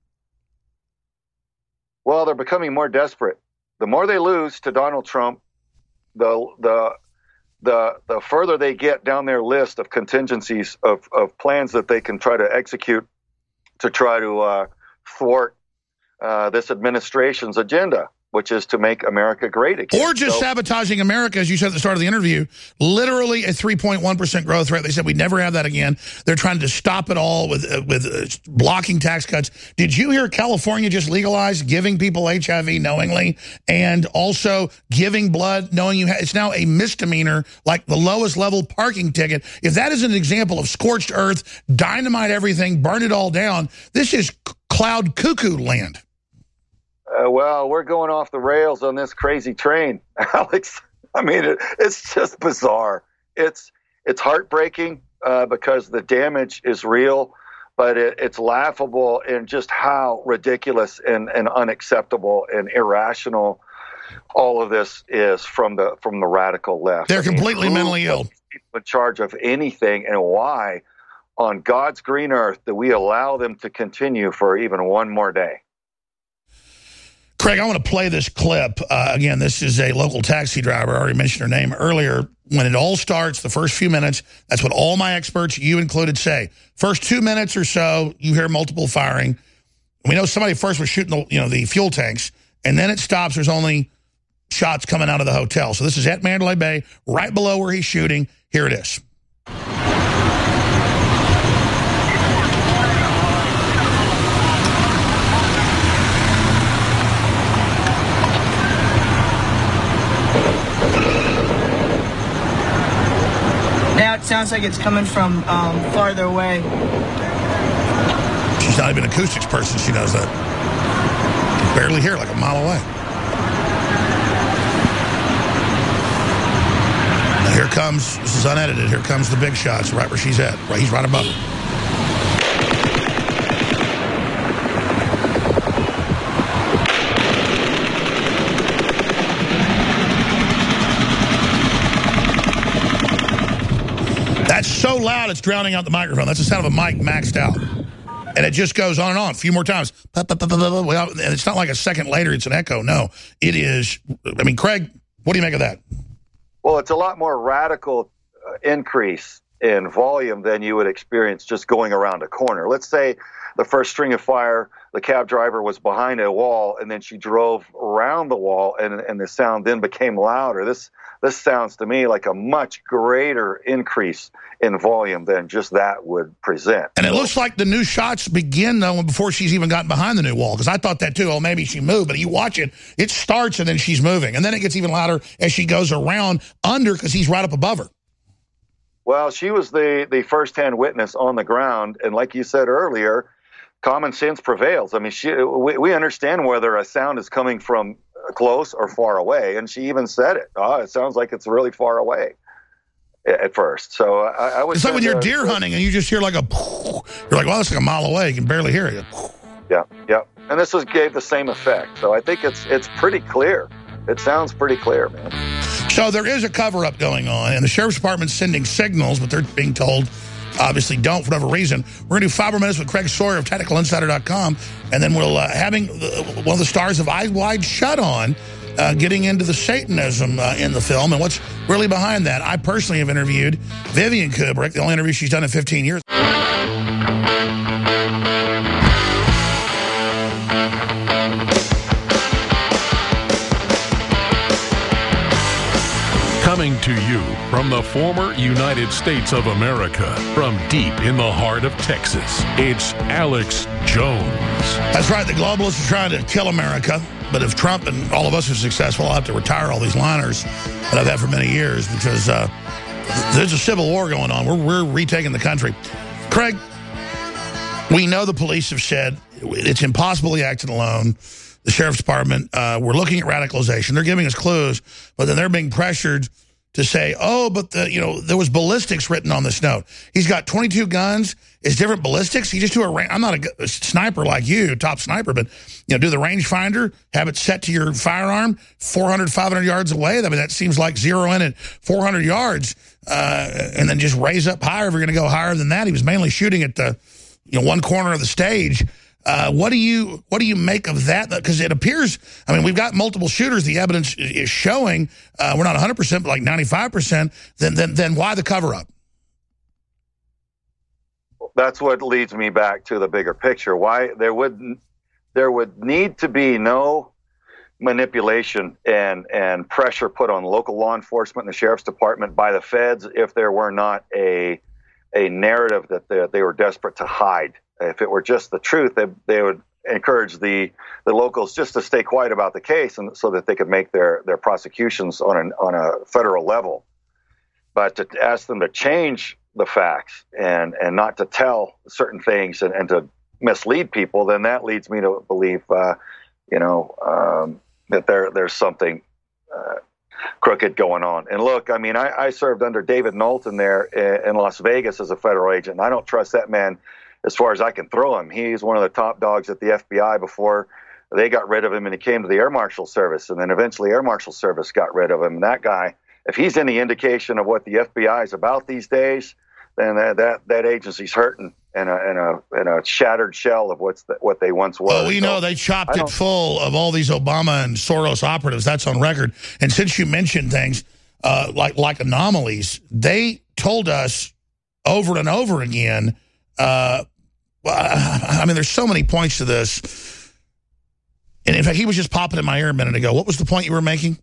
Well, they're becoming more desperate. The more they lose to Donald Trump, the the the the further they get down their list of contingencies of, of plans that they can try to execute to try to uh, thwart uh, this administration's agenda, which is to make America great again. Or just so, sabotaging America, as you said at the start of the interview, literally a three point one percent growth rate. They said we'd never have that again. They're trying to stop it all with uh, with uh, blocking tax cuts. Did you hear California just legalized giving people H I V knowingly and also giving blood knowing you have? It's now a misdemeanor, like the lowest level parking ticket. If that is an example of scorched earth, dynamite everything, burn it all down, this is cloud cuckoo land. Uh, well, we're going off the rails on this crazy train, Alex. I mean, it, it's just bizarre. It's it's heartbreaking uh, because the damage is real, but it, it's laughable in just how ridiculous and, and unacceptable and irrational all of this is from the from the radical left. They're I mean, completely who mentally ill. People in charge of anything, and why on God's green earth do we allow them to continue for even one more day? Craig, I want to play this clip. Uh, again, this is a local taxi driver. I already mentioned her name earlier. When it all starts, the first few minutes, that's what all my experts, you included, say. First two minutes or so, you hear multiple firing. We know somebody first was shooting the, you know, the fuel tanks, and then it stops. There's only shots coming out of the hotel. So this is at Mandalay Bay, right below where he's shooting. Here it is. Now it sounds like it's coming from um, farther away. She's not even an acoustics person. She knows that. You can barely hear, like a mile away. Now here comes, this is unedited, here comes the big shots right where she's at. Right, he's right above her. That's so loud, it's drowning out the microphone. That's the sound of a mic maxed out. And it just goes on and on a few more times. And it's not like a second later, it's an echo. No, it is. I mean, Craig, what do you make of that? Well, it's a lot more radical uh, increase in volume than you would experience just going around a corner. Let's say the first string of fire, the cab driver was behind a wall, and then she drove around the wall, and, and the sound then became louder. This this sounds to me like a much greater increase in volume than just that would present. And it looks like the new shots begin, though, before she's even gotten behind the new wall, because I thought that, too. Oh, maybe she moved. But you watch it, it starts, and then she's moving. And then it gets even louder as she goes around under, because he's right up above her. Well, she was the, the first-hand witness on the ground, and like you said earlier, common sense prevails. I mean, she, we, we understand whether a sound is coming from close or far away, and she even said it. Oh, it sounds like it's really far away at first. So I, I would. It's like when you're uh, deer hunting and you just hear like a. You're like, well, that's like a mile away. You can barely hear it. Yeah, yeah, and this was gave the same effect. So I think it's it's pretty clear. It sounds pretty clear, man. So there is a cover-up going on, and the Sheriff's Department's sending signals, but they're being told, obviously, don't for whatever reason. We're going to do five more minutes with Craig Sawyer of Tactical Insider dot com, and then we'll uh, having uh, one of the stars of Eyes Wide Shut on, uh, getting into the Satanism uh, in the film and what's really behind that. I personally have interviewed Vivian Kubrick, the only interview she's done in fifteen years. Coming to you from the former United States of America, from deep in the heart of Texas, it's Alex Jones. That's right, the globalists are trying to kill America, but if Trump and all of us are successful, I'll have to retire all these liners that I've had for many years because uh, there's a civil war going on. We're, we're retaking the country. Craig, we know the police have said it's impossible he acted alone. The Sheriff's Department, uh, we're looking at radicalization. They're giving us clues, but then they're being pressured to say, oh, but the you know there was ballistics written on this note. He's got twenty-two guns. Is different ballistics? He just do a. I'm not a, a sniper like you, top sniper, but you know, do the rangefinder, have it set to your firearm, four hundred, five hundred yards away. I mean, that seems like zero in at four hundred yards, uh, and then just raise up higher if you're going to go higher than that. He was mainly shooting at the you know one corner of the stage. Uh, what do you what do you make of that? Because it appears, I mean, we've got multiple shooters. The evidence is showing uh, we're not one hundred percent, but like ninety-five percent. Then, then, then why the cover-up? That's what leads me back to the bigger picture. Why there would there would need to be no manipulation and and pressure put on local law enforcement and the sheriff's department by the feds if there were not a a narrative that they, they were desperate to hide. If it were just the truth, they, they would encourage the, the locals just to stay quiet about the case, and so that they could make their, their prosecutions on an, on a federal level. But to ask them to change the facts and, and not to tell certain things and, and to mislead people, then that leads me to believe, uh, you know, um, that there there's something uh, crooked going on. And look, I mean, I, I served under David Knowlton there in, in Las Vegas as a federal agent, and I don't trust that man as far as I can throw him. He's one of the top dogs at the F B I before they got rid of him, and he came to the Air Marshal Service, and then eventually Air Marshal Service got rid of him. And that guy, if he's any indication of what the F B I is about these days, then that that, that agency's hurting in a in a in a shattered shell of what's the, what they once were. Well, we so, know they chopped it full of all these Obama and Soros operatives. That's on record. And since you mentioned things uh, like like anomalies, they told us over and over again. Uh, I mean, there's so many points to this. And in fact, he was just popping in my ear a minute ago. What was the point you were making?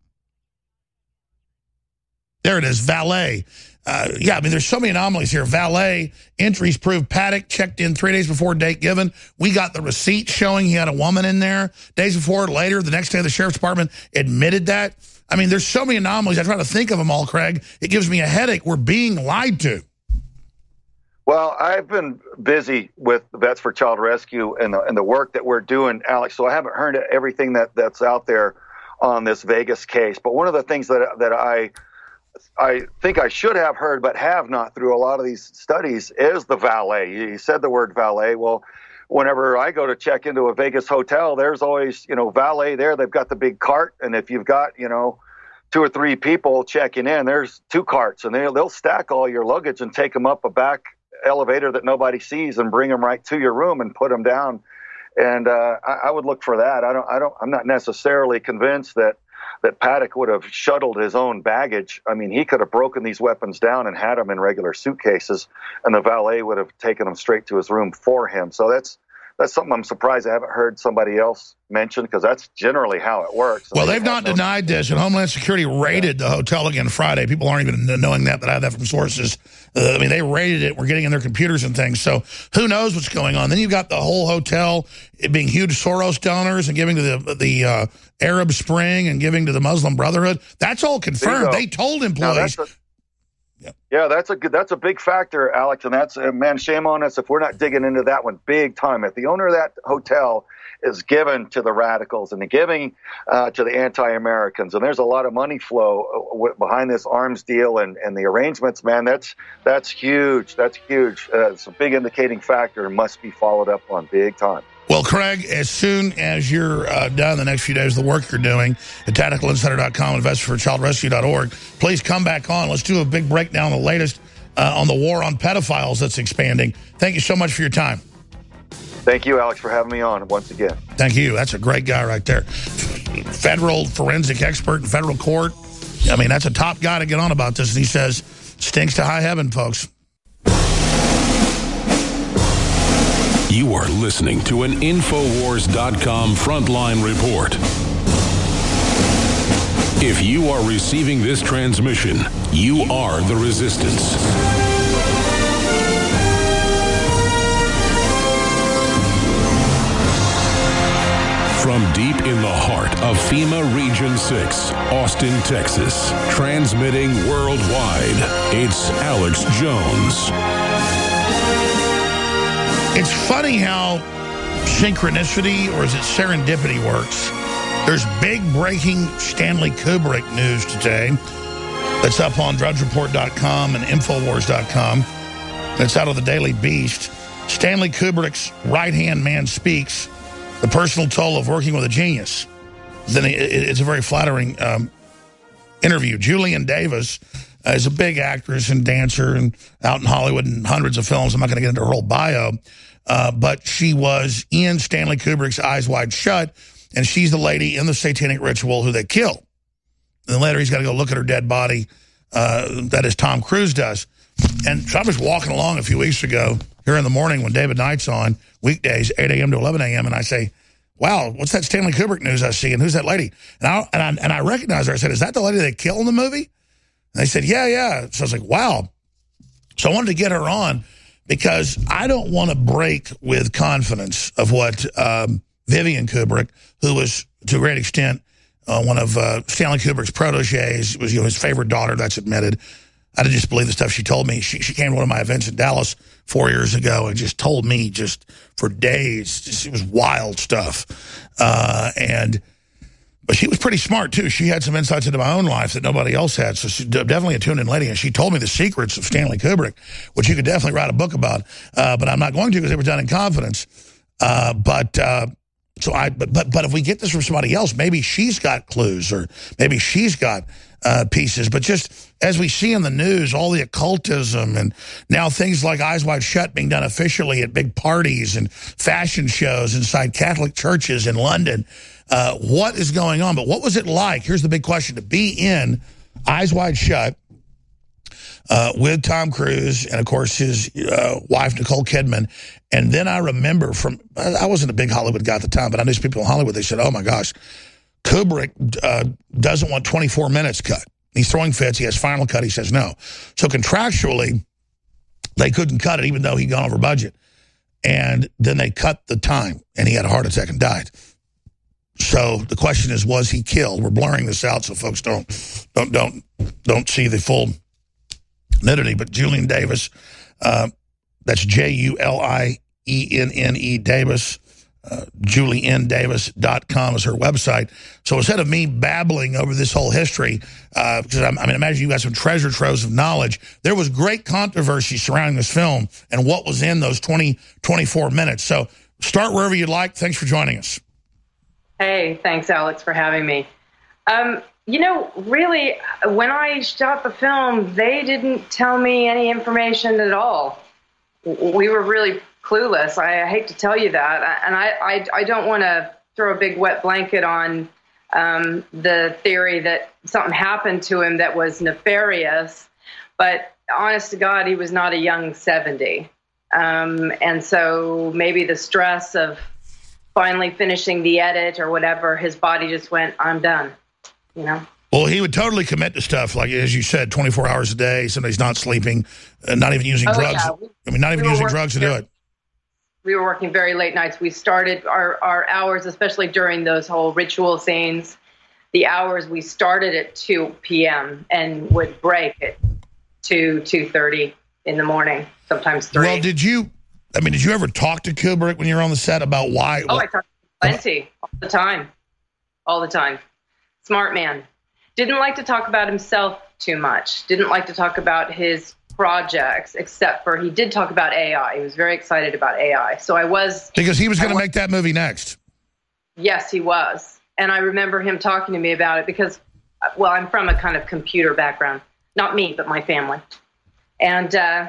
There it is, valet. Uh, yeah, I mean, there's so many anomalies here. Valet entries proved Paddock checked in three days before date given. We got the receipt showing he had a woman in there. Days before, later, the next day, the sheriff's department admitted that. I mean, there's so many anomalies. I try to think of them all, Craig. It gives me a headache. We're being lied to. Well, I've been busy with Vets for Child Rescue and the, and the work that we're doing, Alex, so I haven't heard everything that, that's out there on this Vegas case. But one of the things that that I I think I should have heard but have not through a lot of these studies is the valet. You said the word valet. Well, whenever I go to check into a Vegas hotel, there's always, you know, valet there. They've got the big cart, and if you've got, you know, two or three people checking in, there's two carts, and they, they'll stack all your luggage and take them up a back elevator that nobody sees and bring them right to your room and put them down. And uh, I, I would look for that. I don't. I don't. I'm not necessarily convinced that that Paddock would have shuttled his own baggage. I mean, he could have broken these weapons down and had them in regular suitcases, and the valet would have taken them straight to his room for him. So that's that's something I'm surprised I haven't heard somebody else mention, because that's generally how it works. Well, they've not denied this, and Homeland Security raided the hotel again Friday. People aren't even knowing that, but I have that from sources. Uh, I mean, they raided it. We're getting in their computers and things. So who knows what's going on? Then you've got the whole hotel being huge Soros donors and giving to the the uh, Arab Spring and giving to the Muslim Brotherhood. That's all confirmed. They told employees. Yep. Yeah, that's a good, that's a big factor, Alex, and that's, uh, man, shame on us if we're not digging into that one big time. If the owner of that hotel is given to the radicals and the giving uh, to the anti-Americans, and there's a lot of money flow behind this arms deal and, and the arrangements, man, that's that's huge. That's huge. Uh, it's a big indicating factor and must be followed up on big time. Well, Craig, as soon as you're uh, done the next few days, the work you're doing at tactical insider dot com and vets for child rescue dot org, please come back on. Let's do a big breakdown of the latest uh, on the war on pedophiles that's expanding. Thank you so much for your time. Thank you, Alex, for having me on once again. Thank you. That's a great guy right there. Federal forensic expert in federal court. I mean, that's a top guy to get on about this. And he says, stinks to high heaven, folks. You are listening to an Infowars dot com frontline report. If you are receiving this transmission, you are the resistance. From deep in the heart of FEMA Region six, Austin, Texas, transmitting worldwide, it's Alex Jones. It's funny how synchronicity, or is it serendipity, works. There's big breaking Stanley Kubrick news today. that's up on drudge report dot com and infowars dot com. It's out of the Daily Beast. Stanley Kubrick's right-hand man speaks, the personal toll of working with a genius. Then it's a very flattering um, interview. Julian Davis uh, is a big actress and dancer and out in Hollywood in hundreds of films. I'm not going to get into her whole bio, uh, but she was in Stanley Kubrick's Eyes Wide Shut, and she's the lady in the Satanic Ritual who they kill. And then later he's got to go look at her dead body. Uh, that is Tom Cruise does. And so I was walking along a few weeks ago here in the morning when David Knight's on, weekdays, eight a.m. to eleven a.m., and I say, wow, what's that Stanley Kubrick news I see, and who's that lady? And I, and I, and I recognized her. I said, is that the lady they killed in the movie? And they said, yeah, yeah. So I was like, wow. So I wanted to get her on because I don't want to break with confidence of what um, Vivian Kubrick, who was, to a great extent, uh, one of uh, Stanley Kubrick's proteges, was you know his favorite daughter, that's admitted. I didn't just believe the stuff she told me. She, she came to one of my events in Dallas four years ago and just told me just for days. Just, it was wild stuff. Uh, and but she was pretty smart, too. She had some insights into my own life that nobody else had. So she's definitely a tuned-in lady. And she told me the secrets of Stanley Kubrick, which you could definitely write a book about. Uh, but I'm not going to because they were done in confidence. Uh, but... Uh, So I, but, but but if we get this from somebody else, maybe she's got clues or maybe she's got uh, pieces. But just as we see in the news, all the occultism and now things like Eyes Wide Shut being done officially at big parties and fashion shows inside Catholic churches in London. Uh, what is going on? But what was it like? Here's the big question: to be in Eyes Wide Shut uh, with Tom Cruise and, of course, his uh, wife, Nicole Kidman. And then I remember from, I wasn't a big Hollywood guy at the time, but I knew some people in Hollywood, they said, oh my gosh, Kubrick uh, doesn't want twenty-four minutes cut. He's throwing fits, he has final cut, he says no. So contractually, they couldn't cut it even though he'd gone over budget. And then they cut the time, and he had a heart attack and died. So the question is, was he killed? We're blurring this out so folks don't, don't, don't, don't see the full nudity. But Julian Davis, uh, that's J U L I E N N E Davis. Uh, Julian Davis dot com is her website. So instead of me babbling over this whole history, uh, because I, I mean, imagine you got some treasure troves of knowledge. There was great controversy surrounding this film and what was in those twenty, twenty-four minutes. So start wherever you'd like. Thanks for joining us. Hey, thanks, Alex, for having me. Um, you know, really, when I shot the film, they didn't tell me any information at all. We were really clueless. I hate to tell you that. And I, I, I don't want to throw a big wet blanket on um, the theory that something happened to him that was nefarious. But honest to God, he was not a young seventy. Um, and so maybe the stress of finally finishing the edit or whatever, his body just went, I'm done, you know? Well, he would totally commit to stuff, like, as you said, twenty-four hours a day, somebody's not sleeping, uh, not even using oh, drugs. Yeah. We, I mean, not even we using drugs to do it. We were working very late nights. We started our, our hours, especially during those whole ritual scenes, the hours we started at two p.m. and would break at two, two thirty in the morning, sometimes three. Well, did you, I mean, did you ever talk to Kubrick when you were on the set about why? Oh, I talked plenty, all the time, all the time. Smart man. Didn't like to talk about himself too much. Didn't like to talk about his projects, except for he did talk about A I. He was very excited about A I. So I was... Because he was going to make that movie next. Yes, he was. And I remember him talking to me about it because, well, I'm from a kind of computer background. Not me, but my family. And uh,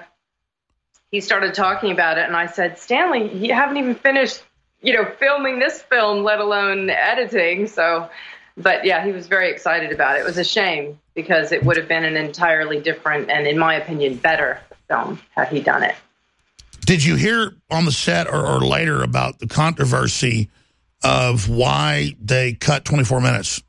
he started talking about it, and I said, Stanley, you haven't even finished, you know, filming this film, let alone editing, so... But, yeah, he was very excited about it. It was a shame because it would have been an entirely different and, in my opinion, better film had he done it. Did you hear on the set or, or later about the controversy of why they cut twenty-four minutes?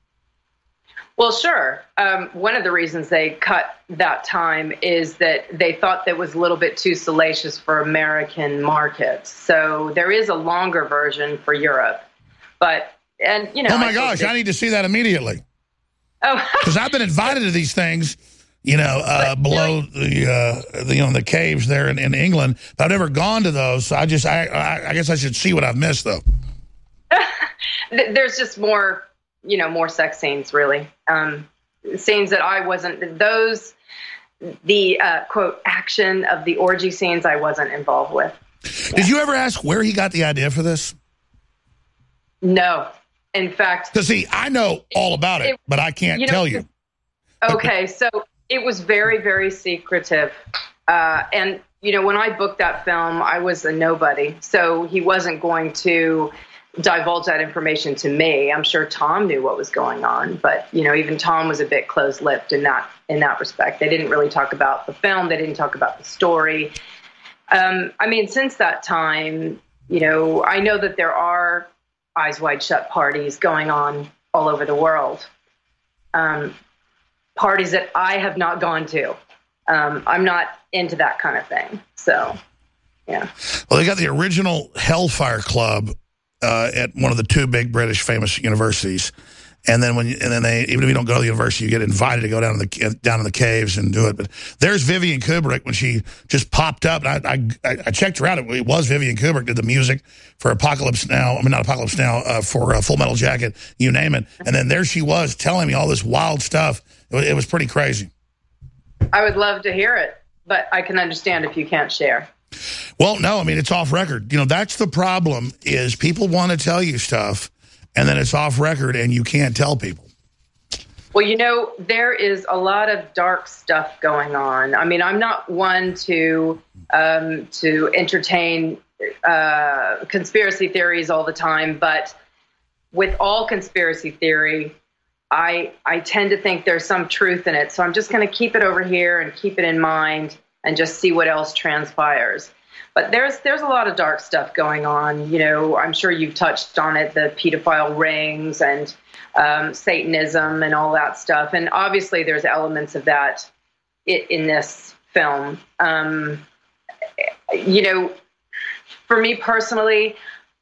Well, sure. Um, one of the reasons they cut that time is that they thought that was a little bit too salacious for American markets. So there is a longer version for Europe. But... And, you know, oh, my gosh, I need to see that immediately. Oh, because I've been invited to these things, you know, uh, below the, uh, the, you know, the caves there in, in England. But I've never gone to those. So I just, I, I, I guess I should see what I've missed, though. There's just more, you know, more sex scenes, really. Um, scenes that I wasn't, those, the, uh, quote, action of the orgy scenes I wasn't involved with. Yeah. Did you ever ask where he got the idea for this? No. In fact... Because, see, I know all about it, it but I can't you know, tell you. Okay, so it was very, very secretive. Uh, and, you know, when I booked that film, I was a nobody. So he wasn't going to divulge that information to me. I'm sure Tom knew what was going on. But, you know, even Tom was a bit closed-lipped in that, in that respect. They didn't really talk about the film. They didn't talk about the story. Um, I mean, since that time, you know, I know that there are Eyes Wide Shut parties going on all over the world. Um, parties that I have not gone to. Um, I'm not into that kind of thing. So, yeah. Well, they got the original Hellfire Club uh, at one of the two big British famous universities. And then when you, and then they, even if you don't go to the university, you get invited to go down to the down in the caves and do it. But there's Vivian Kubrick when she just popped up. And I I, I checked her out. It was Vivian Kubrick did the music for Apocalypse Now. I mean, not Apocalypse Now, uh, for uh, Full Metal Jacket, you name it. And then there she was telling me all this wild stuff. It was, it was pretty crazy. I would love to hear it, but I can understand if you can't share. Well, no, I mean, it's off record. You know, that's the problem is people want to tell you stuff. And then it's off record and you can't tell people. Well, you know, there is a lot of dark stuff going on. I mean, I'm not one to um, to entertain uh, conspiracy theories all the time, but with all conspiracy theory, I I tend to think there's some truth in it. So I'm just going to keep it over here and keep it in mind and just see what else transpires. But there's there's a lot of dark stuff going on. You know, I'm sure you've touched on it, the pedophile rings and um, Satanism and all that stuff. And obviously there's elements of that in, in this film. Um, you know, for me personally,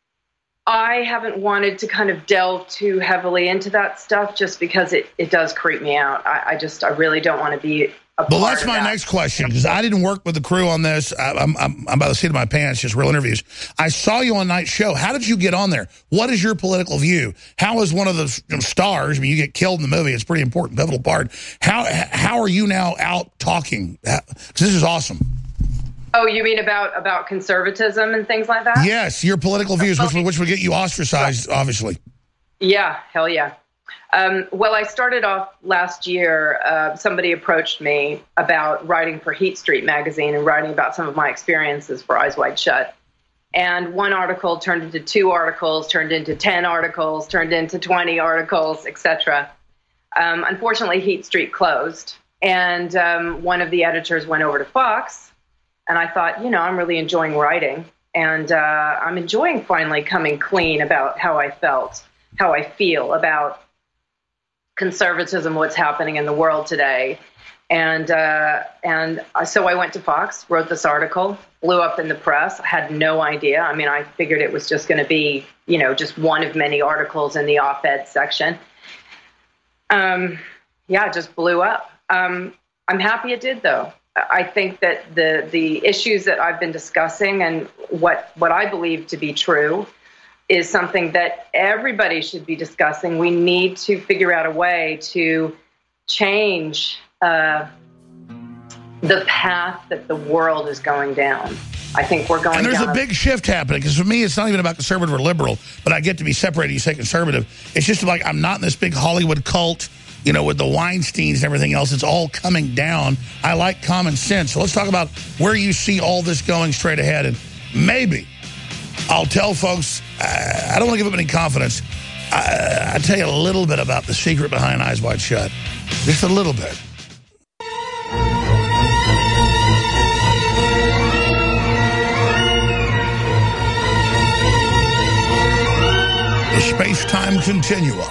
I haven't wanted to kind of delve too heavily into that stuff just because it, it does creep me out. I, I just, I really don't want to be Well, that's my that. next question, because I didn't work with the crew on this. I, I'm, I'm, I'm by the seat of my pants, just real interviews. I saw you on Night Show. How did you get on there? What is your political view? How is one of the you know, stars, I mean, you get killed in the movie. It's a pretty important, pivotal part. How how are you now out talking? Because this is awesome. Oh, you mean about, about conservatism and things like that? Yes, your political views, which, which would get you ostracized, right. Obviously. Yeah, hell yeah. Um, well, I started off last year. Uh, somebody approached me about writing for Heat Street magazine and writing about some of my experiences for Eyes Wide Shut. And one article turned into two articles, turned into ten articles, turned into twenty articles, et cetera. Um, unfortunately, Heat Street closed. And um, one of the editors went over to Fox. And I thought, you know, I'm really enjoying writing. And uh, I'm enjoying finally coming clean about how I felt, how I feel about conservatism, what's happening in the world today. And uh, and so I went to Fox, wrote this article, blew up in the press. I had no idea. I mean, I figured it was just going to be, you know, just one of many articles in the op-ed section. Um, yeah, it just blew up. Um, I'm happy it did, though. I think that the the issues that I've been discussing and what what I believe to be true is something that everybody should be discussing. We need to figure out a way to change uh, the path that the world is going down. I think we're going down. And there's a big shift happening, because for me, it's not even about conservative or liberal, but I get to be separated. You say conservative. It's just like I'm not in this big Hollywood cult, you know, with the Weinsteins and everything else. It's all coming down. I like common sense. So let's talk about where you see all this going straight ahead. And maybe I'll tell folks, I don't want to give them any confidence. I, I'll tell you a little bit about the secret behind Eyes Wide Shut. Just a little bit. The space-time continuum.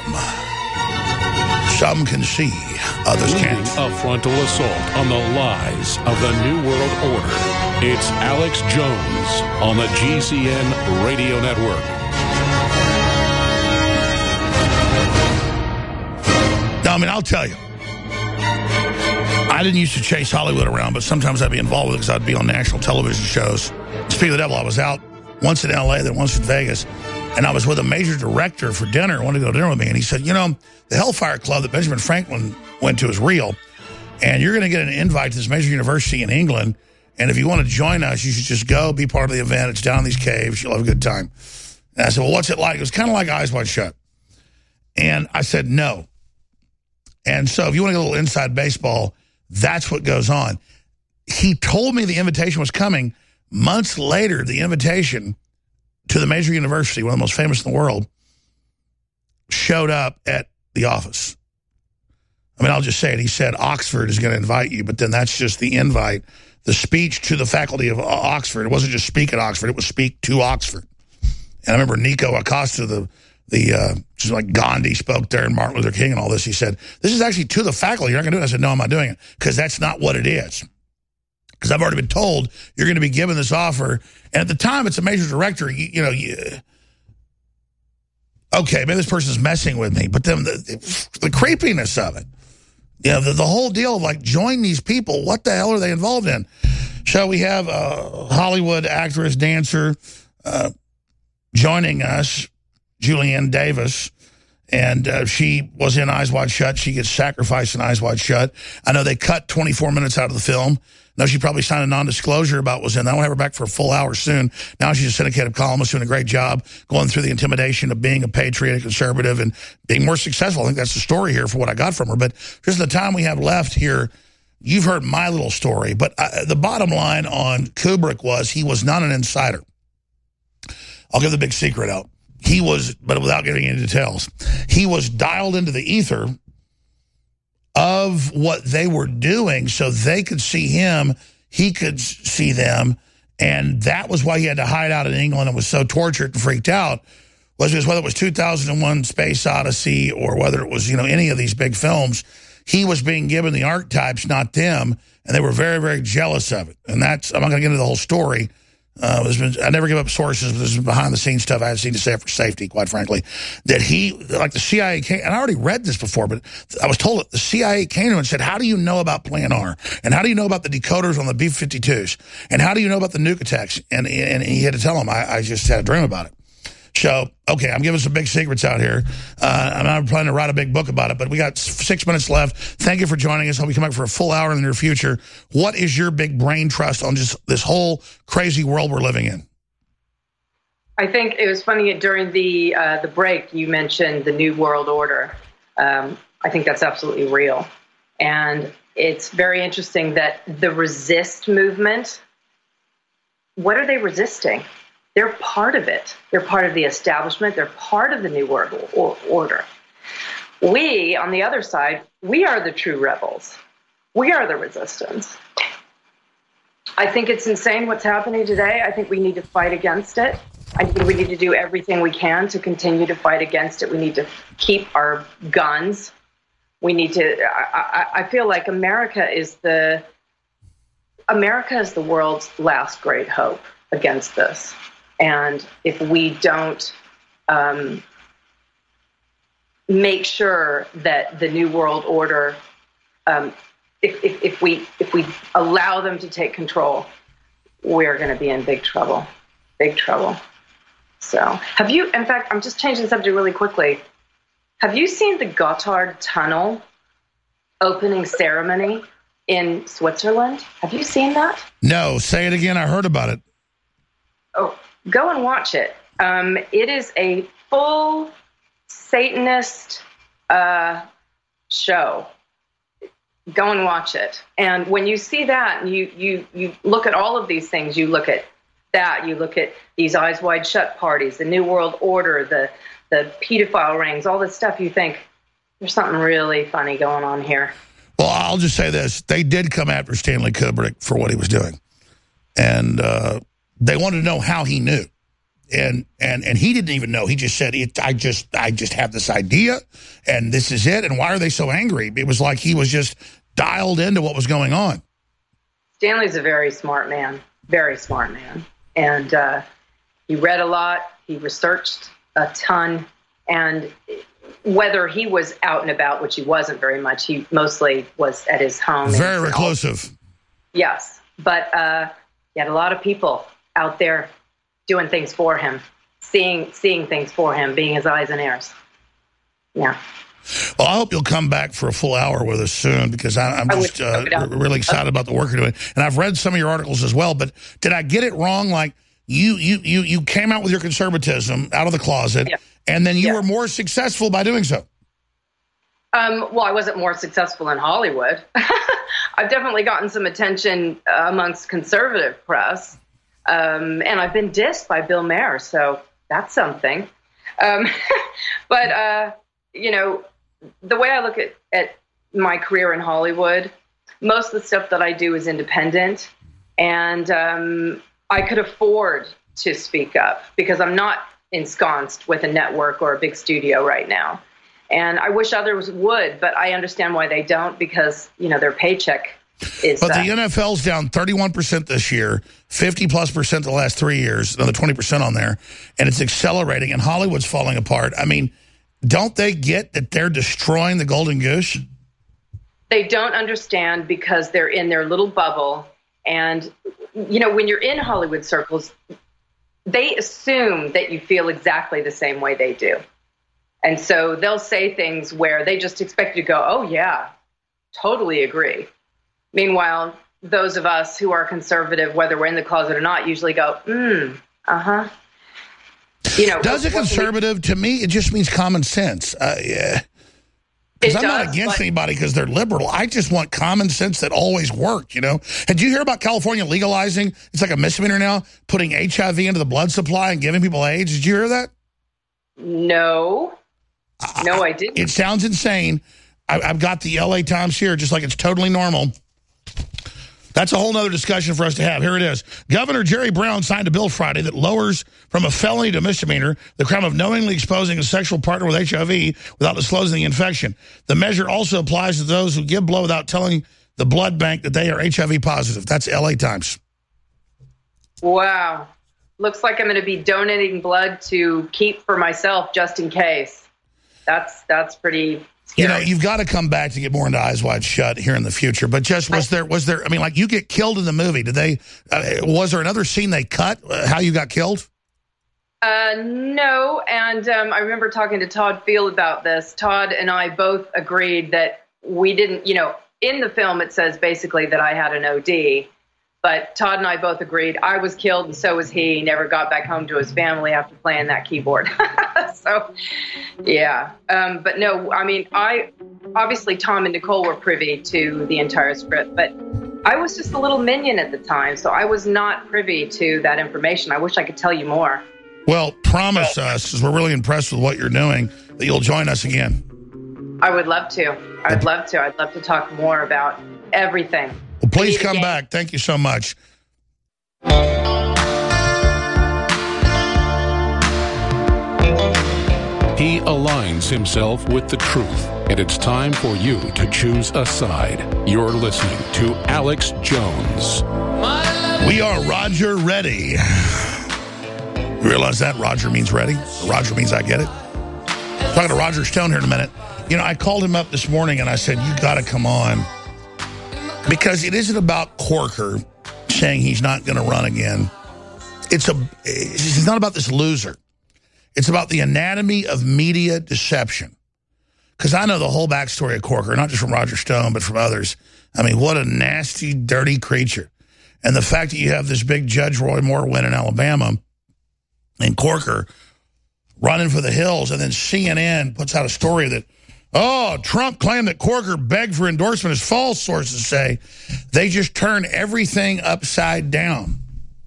Some can see, others can't. A frontal assault on the lies of the New World Order. It's Alex Jones on the G C N Radio Network. Now, I mean, I'll tell you, I didn't used to chase Hollywood around, but sometimes I'd be involved with it because I'd be on national television shows. Speaking of the devil, I was out once in L A, then once in Vegas. And I was with a major director for dinner, wanted to go to dinner with me, and he said, you know, the Hellfire Club that Benjamin Franklin went to is real, and you're going to get an invite to this major university in England, and if you want to join us, you should just go, be part of the event. It's down in these caves. You'll have a good time. And I said, well, what's it like? It was kind of like Eyes Wide Shut. And I said, no. And so if you want to get a little inside baseball, that's what goes on. He told me the invitation was coming. Months later, the invitation to the major university, one of the most famous in the world, showed up at the office. I mean, I'll just say it. He said, Oxford is going to invite you, but then that's just the invite. The speech to the faculty of Oxford, it wasn't just speak at Oxford, it was speak to Oxford. And I remember Nico Acosta, the, the uh, just like Gandhi spoke there and Martin Luther King and all this. He said, this is actually to the faculty. You're not going to do it. I said, no, I'm not doing it, because that's not what it is. Because I've already been told you're going to be given this offer. And at the time, it's a major director. You, you know, you, okay, maybe this person's messing with me. But then the, the creepiness of it. You know, the, the whole deal of, like, join these people. What the hell are they involved in? So we have a Hollywood actress, dancer uh, joining us, Julianne Davis. And uh, she was in Eyes Wide Shut. She gets sacrificed in Eyes Wide Shut. I know they cut twenty-four minutes out of the film. No, she probably signed a non-disclosure about what was in. I won't have her back for a full hour soon. Now she's a syndicated columnist doing a great job going through the intimidation of being a patriot, a conservative, and being more successful. I think that's the story here for what I got from her. But just the time we have left here, you've heard my little story. But uh, the bottom line on Kubrick was he was not an insider. I'll give the big secret out. He was, but without giving any details, he was dialed into the ether of what they were doing so they could see him, he could see them, and that was why he had to hide out in England and was so tortured and freaked out, was because whether it was two thousand one Space Odyssey or whether it was, you know, any of these big films, he was being given the archetypes, not them, and they were very, very jealous of it. And that's, I'm not going to get into the whole story. Uh, there's been, I never give up sources, but there's some behind-the-scenes stuff I had seen to say for safety, quite frankly, that he, like the C I A came, and I already read this before, but I was told that the C I A came to him and said, how do you know about Plan R? And how do you know about the decoders on the B fifty-twos? And how do you know about the nuke attacks? And, and he had to tell him, I, I just had a dream about it. So, okay, I'm giving some big secrets out here. Uh, I'm not planning to write a big book about it, but we got six minutes left. Thank you for joining us. I'll be coming back for a full hour in the near future. What is your big brain trust on just this whole crazy world we're living in? I think it was funny during the uh, the break you mentioned the New World Order. Um, I think that's absolutely real. And it's very interesting that the resist movement, what are they resisting? They're part of it. They're part of the establishment. They're part of the New World Order. We, on the other side, we are the true rebels. We are the resistance. I think it's insane what's happening today. I think we need to fight against it. I think we need to do everything we can to continue to fight against it. We need to keep our guns. We need to, I, I, I feel like America is the, America is the world's last great hope against this. And if we don't um, make sure that the New World Order, um, if, if, if we if we allow them to take control, we're going to be in big trouble, big trouble. So, have you? In fact, I'm just changing the subject really quickly. Have you seen the Gotthard Tunnel opening ceremony in Switzerland? Have you seen that? No, say it again. I heard about it. Oh. Go and watch it. Um, it is a full Satanist uh, show. Go and watch it. And when you see that, and you you you look at all of these things, you look at that, you look at these Eyes Wide Shut parties, the New World Order, the the pedophile rings, all this stuff, you think there's something really funny going on here. Well, I'll just say this. They did come after Stanley Kubrick for what he was doing. And uh, they wanted to know how he knew. And and and he didn't even know. He just said, it, I just I just have this idea, and this is it. And why are they so angry? It was like he was just dialed into what was going on. Stanley's a very smart man, very smart man. And uh, he read a lot. He researched a ton. And whether he was out and about, which he wasn't very much, he mostly was at his home. Very reclusive. Yes. But uh, he had a lot of people out there doing things for him. seeing seeing things for him, being his eyes and ears. Yeah. Well, I hope you'll come back for a full hour with us soon, because I, I'm just uh, really excited about the work you're doing. And I've read some of your articles as well, but did I get it wrong? Like, you you you you came out with your conservatism out of the closet, yeah. and then you yeah. were more successful by doing so. Um, well, I wasn't more successful in Hollywood. I've definitely gotten some attention amongst conservative press, um, and I've been dissed by Bill Maher, so that's something. Um, but, uh, you know, the way I look at, at my career in Hollywood, most of the stuff that I do is independent, and um, I could afford to speak up because I'm not ensconced with a network or a big studio right now. And I wish others would, but I understand why they don't, because, you know, their paycheck is... But uh, the N F L's down thirty-one percent this year, fifty plus percent the last three years, another twenty percent on there, and it's accelerating, and Hollywood's falling apart. I mean, don't they get that they're destroying the golden goose? They don't understand because they're in their little bubble. And, you know, when you're in Hollywood circles, they assume that you feel exactly the same way they do. And so they'll say things where they just expect you to go, oh, yeah, totally agree. Meanwhile, those of us who are conservative, whether we're in the closet or not, usually go, hmm, uh-huh. You know, does a conservative, we, to me, it just means common sense. Uh, yeah. Because I'm does, not against anybody because they're liberal. I just want common sense that always worked, you know? Did you hear about California legalizing, it's like a misdemeanor now, putting H I V into the blood supply and giving people AIDS? Did you hear that? No. No, I didn't. It sounds insane. I, I've got the L A Times here, just like it's totally normal. That's a whole nother discussion for us to have. Here it is. Governor Jerry Brown signed a bill Friday that lowers from a felony to misdemeanor the crime of knowingly exposing a sexual partner with H I V without disclosing the infection. The measure also applies to those who give blood without telling the blood bank that they are H I V positive. That's L A Times. Wow. Looks like I'm going to be donating blood to keep for myself just in case. That's that's pretty scary. You know, you've got to come back to get more into Eyes Wide Shut here in the future. But just was there was there? I mean, like, you get killed in the movie. Did they? Uh, was there another scene they cut? Uh, how you got killed? Uh, no. And um, I remember talking to Todd Field about this. Todd and I both agreed that we didn't. You know, in the film it says basically that I had an O D. But Todd and I both agreed I was killed, and so was he. He never got back home to his family after playing that keyboard. So, yeah. Um, but no, I mean, I obviously Tom and Nicole were privy to the entire script, but I was just a little minion at the time, so I was not privy to that information. I wish I could tell you more. Well, promise us, because we're really impressed with what you're doing, that you'll join us again. I would love to. I'd love to. I'd love to talk more about everything. Well, please come back. Thank you so much. He aligns himself with the truth, and it's time for you to choose a side. You're listening to Alex Jones. We are Roger Ready. You realize that? Roger means ready. Roger means I get it. I'm talking to Roger Stone here in a minute. You know, I called him up this morning and I said, you got to come on. Because it isn't about Corker saying he's not going to run again. It's a. It's not about this loser. It's about the anatomy of media deception. Because I know the whole backstory of Corker, not just from Roger Stone, but from others. I mean, what a nasty, dirty creature. And the fact that you have this big Judge Roy Moore win in Alabama and Corker running for the hills, and then C N N puts out a story that, oh, Trump claimed that Corker begged for endorsement as false, sources say. They just turn everything upside down.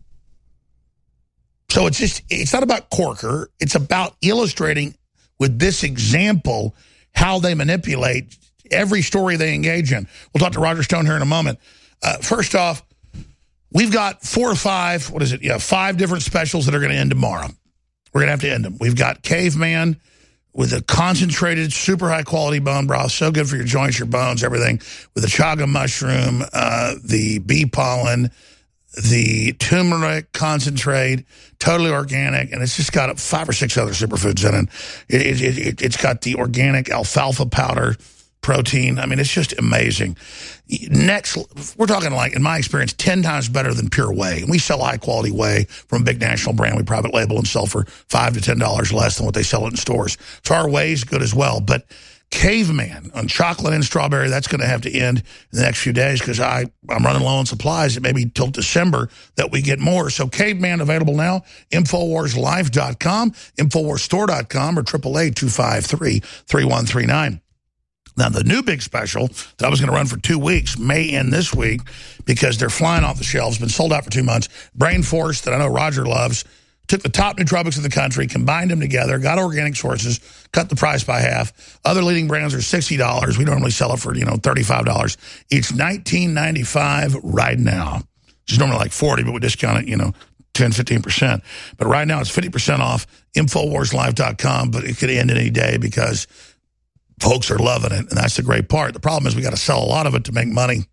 So it's just, it's not about Corker. It's about illustrating with this example how they manipulate every story they engage in. We'll talk to Roger Stone here in a moment. Uh, first off, we've got four or five, what is it? Yeah, five different specials that are going to end tomorrow. We're going to have to end them. We've got Caveman with a concentrated, super high-quality bone broth, so good for your joints, your bones, everything, with the chaga mushroom, uh, the bee pollen, the turmeric concentrate, totally organic, and it's just got five or six other superfoods in it. It, it, it. It's got the organic alfalfa powder. protein. I mean, it's just amazing. Next, we're talking like, in my experience, ten times better than pure whey. And we sell high-quality whey from a big national brand. We private label and sell for five to ten dollars less than what they sell it in stores. So our whey is good as well. But Caveman on chocolate and strawberry, that's going to have to end in the next few days because I'm running low on supplies. It may be till December that we get more. So Caveman available now, Infowars Life dot com, Infowars Store dot com, or triple A two five three, three one three nine. Now, the new big special that I was going to run for two weeks may end this week because they're flying off the shelves, been sold out for two months. Brain Force, that I know Roger loves, took the top nootropics in the country, combined them together, got organic sources, cut the price by half. Other leading brands are sixty dollars. We normally sell it for, you know, thirty-five dollars. It's nineteen ninety-five right now. It's normally like forty, but we discount it, you know, ten, fifteen percent. But right now it's fifty percent off, Infowars Life dot com, but it could end any day because folks are loving it, and that's the great part. The problem is we got to sell a lot of it to make money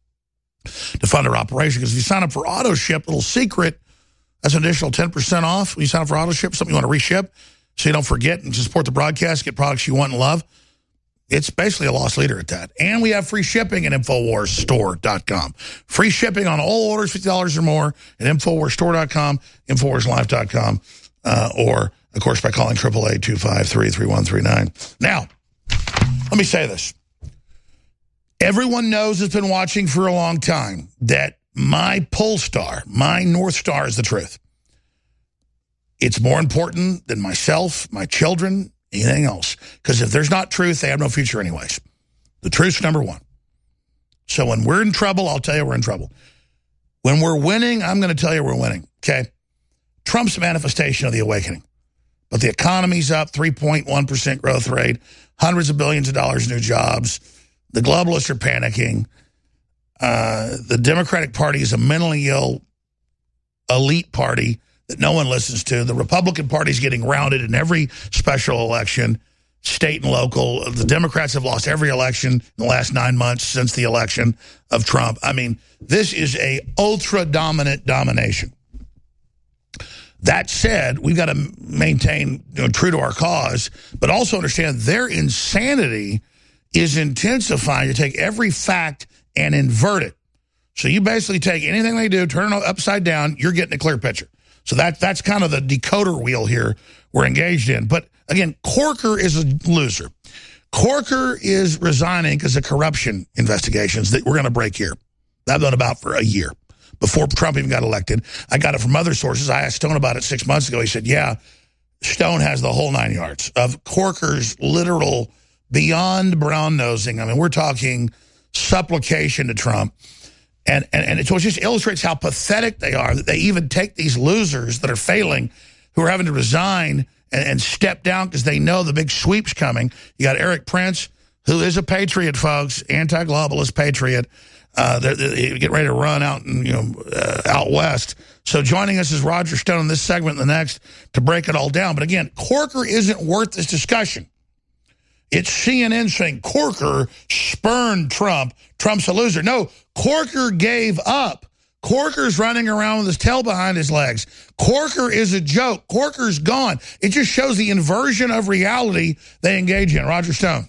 to fund our operation, because if you sign up for auto ship, little secret, that's an additional ten percent off when you sign up for auto ship, something you want to reship, so you don't forget and support the broadcast, get products you want and love. It's basically a loss leader at that. And we have free shipping at Infowars Store dot com. Free shipping on all orders, fifty dollars or more, at Infowars Store dot com, Infowars Life dot com, uh, or, of course, by calling triple A two five three, three one three nine. Now, let me say this. Everyone knows has been watching for a long time that my pole star, my North Star is the truth. It's more important than myself, my children, anything else. Because if there's not truth, they have no future anyways. The truth's number one. So when we're in trouble, I'll tell you we're in trouble. When we're winning, I'm going to tell you we're winning, okay? Trump's a manifestation of the awakening. But the economy's up, three point one percent growth rate, hundreds of billions of dollars in new jobs. The globalists are panicking. Uh, the Democratic Party is a mentally ill elite party that no one listens to. The Republican Party is getting rounded in every special election, state and local. The Democrats have lost every election in the last nine months since the election of Trump. I mean, this is a ultra-dominant domination. That said, we've got to maintain, you know, true to our cause, but also understand their insanity is intensifying to take every fact and invert it. So you basically take anything they do, turn it upside down, you're getting a clear picture. So that that's kind of the decoder wheel here we're engaged in. But again, Corker is a loser. Corker is resigning because of corruption investigations that we're going to break here. That's been about for a year. Before Trump even got elected. I got it from other sources. I asked Stone about it six months ago. He said, yeah, Stone has the whole nine yards of Corker's literal beyond brown-nosing. I mean, we're talking supplication to Trump. And, and, and it just illustrates how pathetic they are, that they even take these losers that are failing, who are having to resign and, and step down because they know the big sweep's coming. You got Eric Prince, who is a patriot, folks, anti-globalist patriot. Uh, they're, they're getting ready to run out, and you know, uh, out west. So joining us is Roger Stone in this segment and the next to break it all down. But again, Corker isn't worth this discussion. It's C N N saying Corker spurned Trump. Trump's a loser. No, Corker gave up. Corker's running around with his tail behind his legs. Corker is a joke. Corker's gone. It just shows the inversion of reality they engage in. Roger Stone.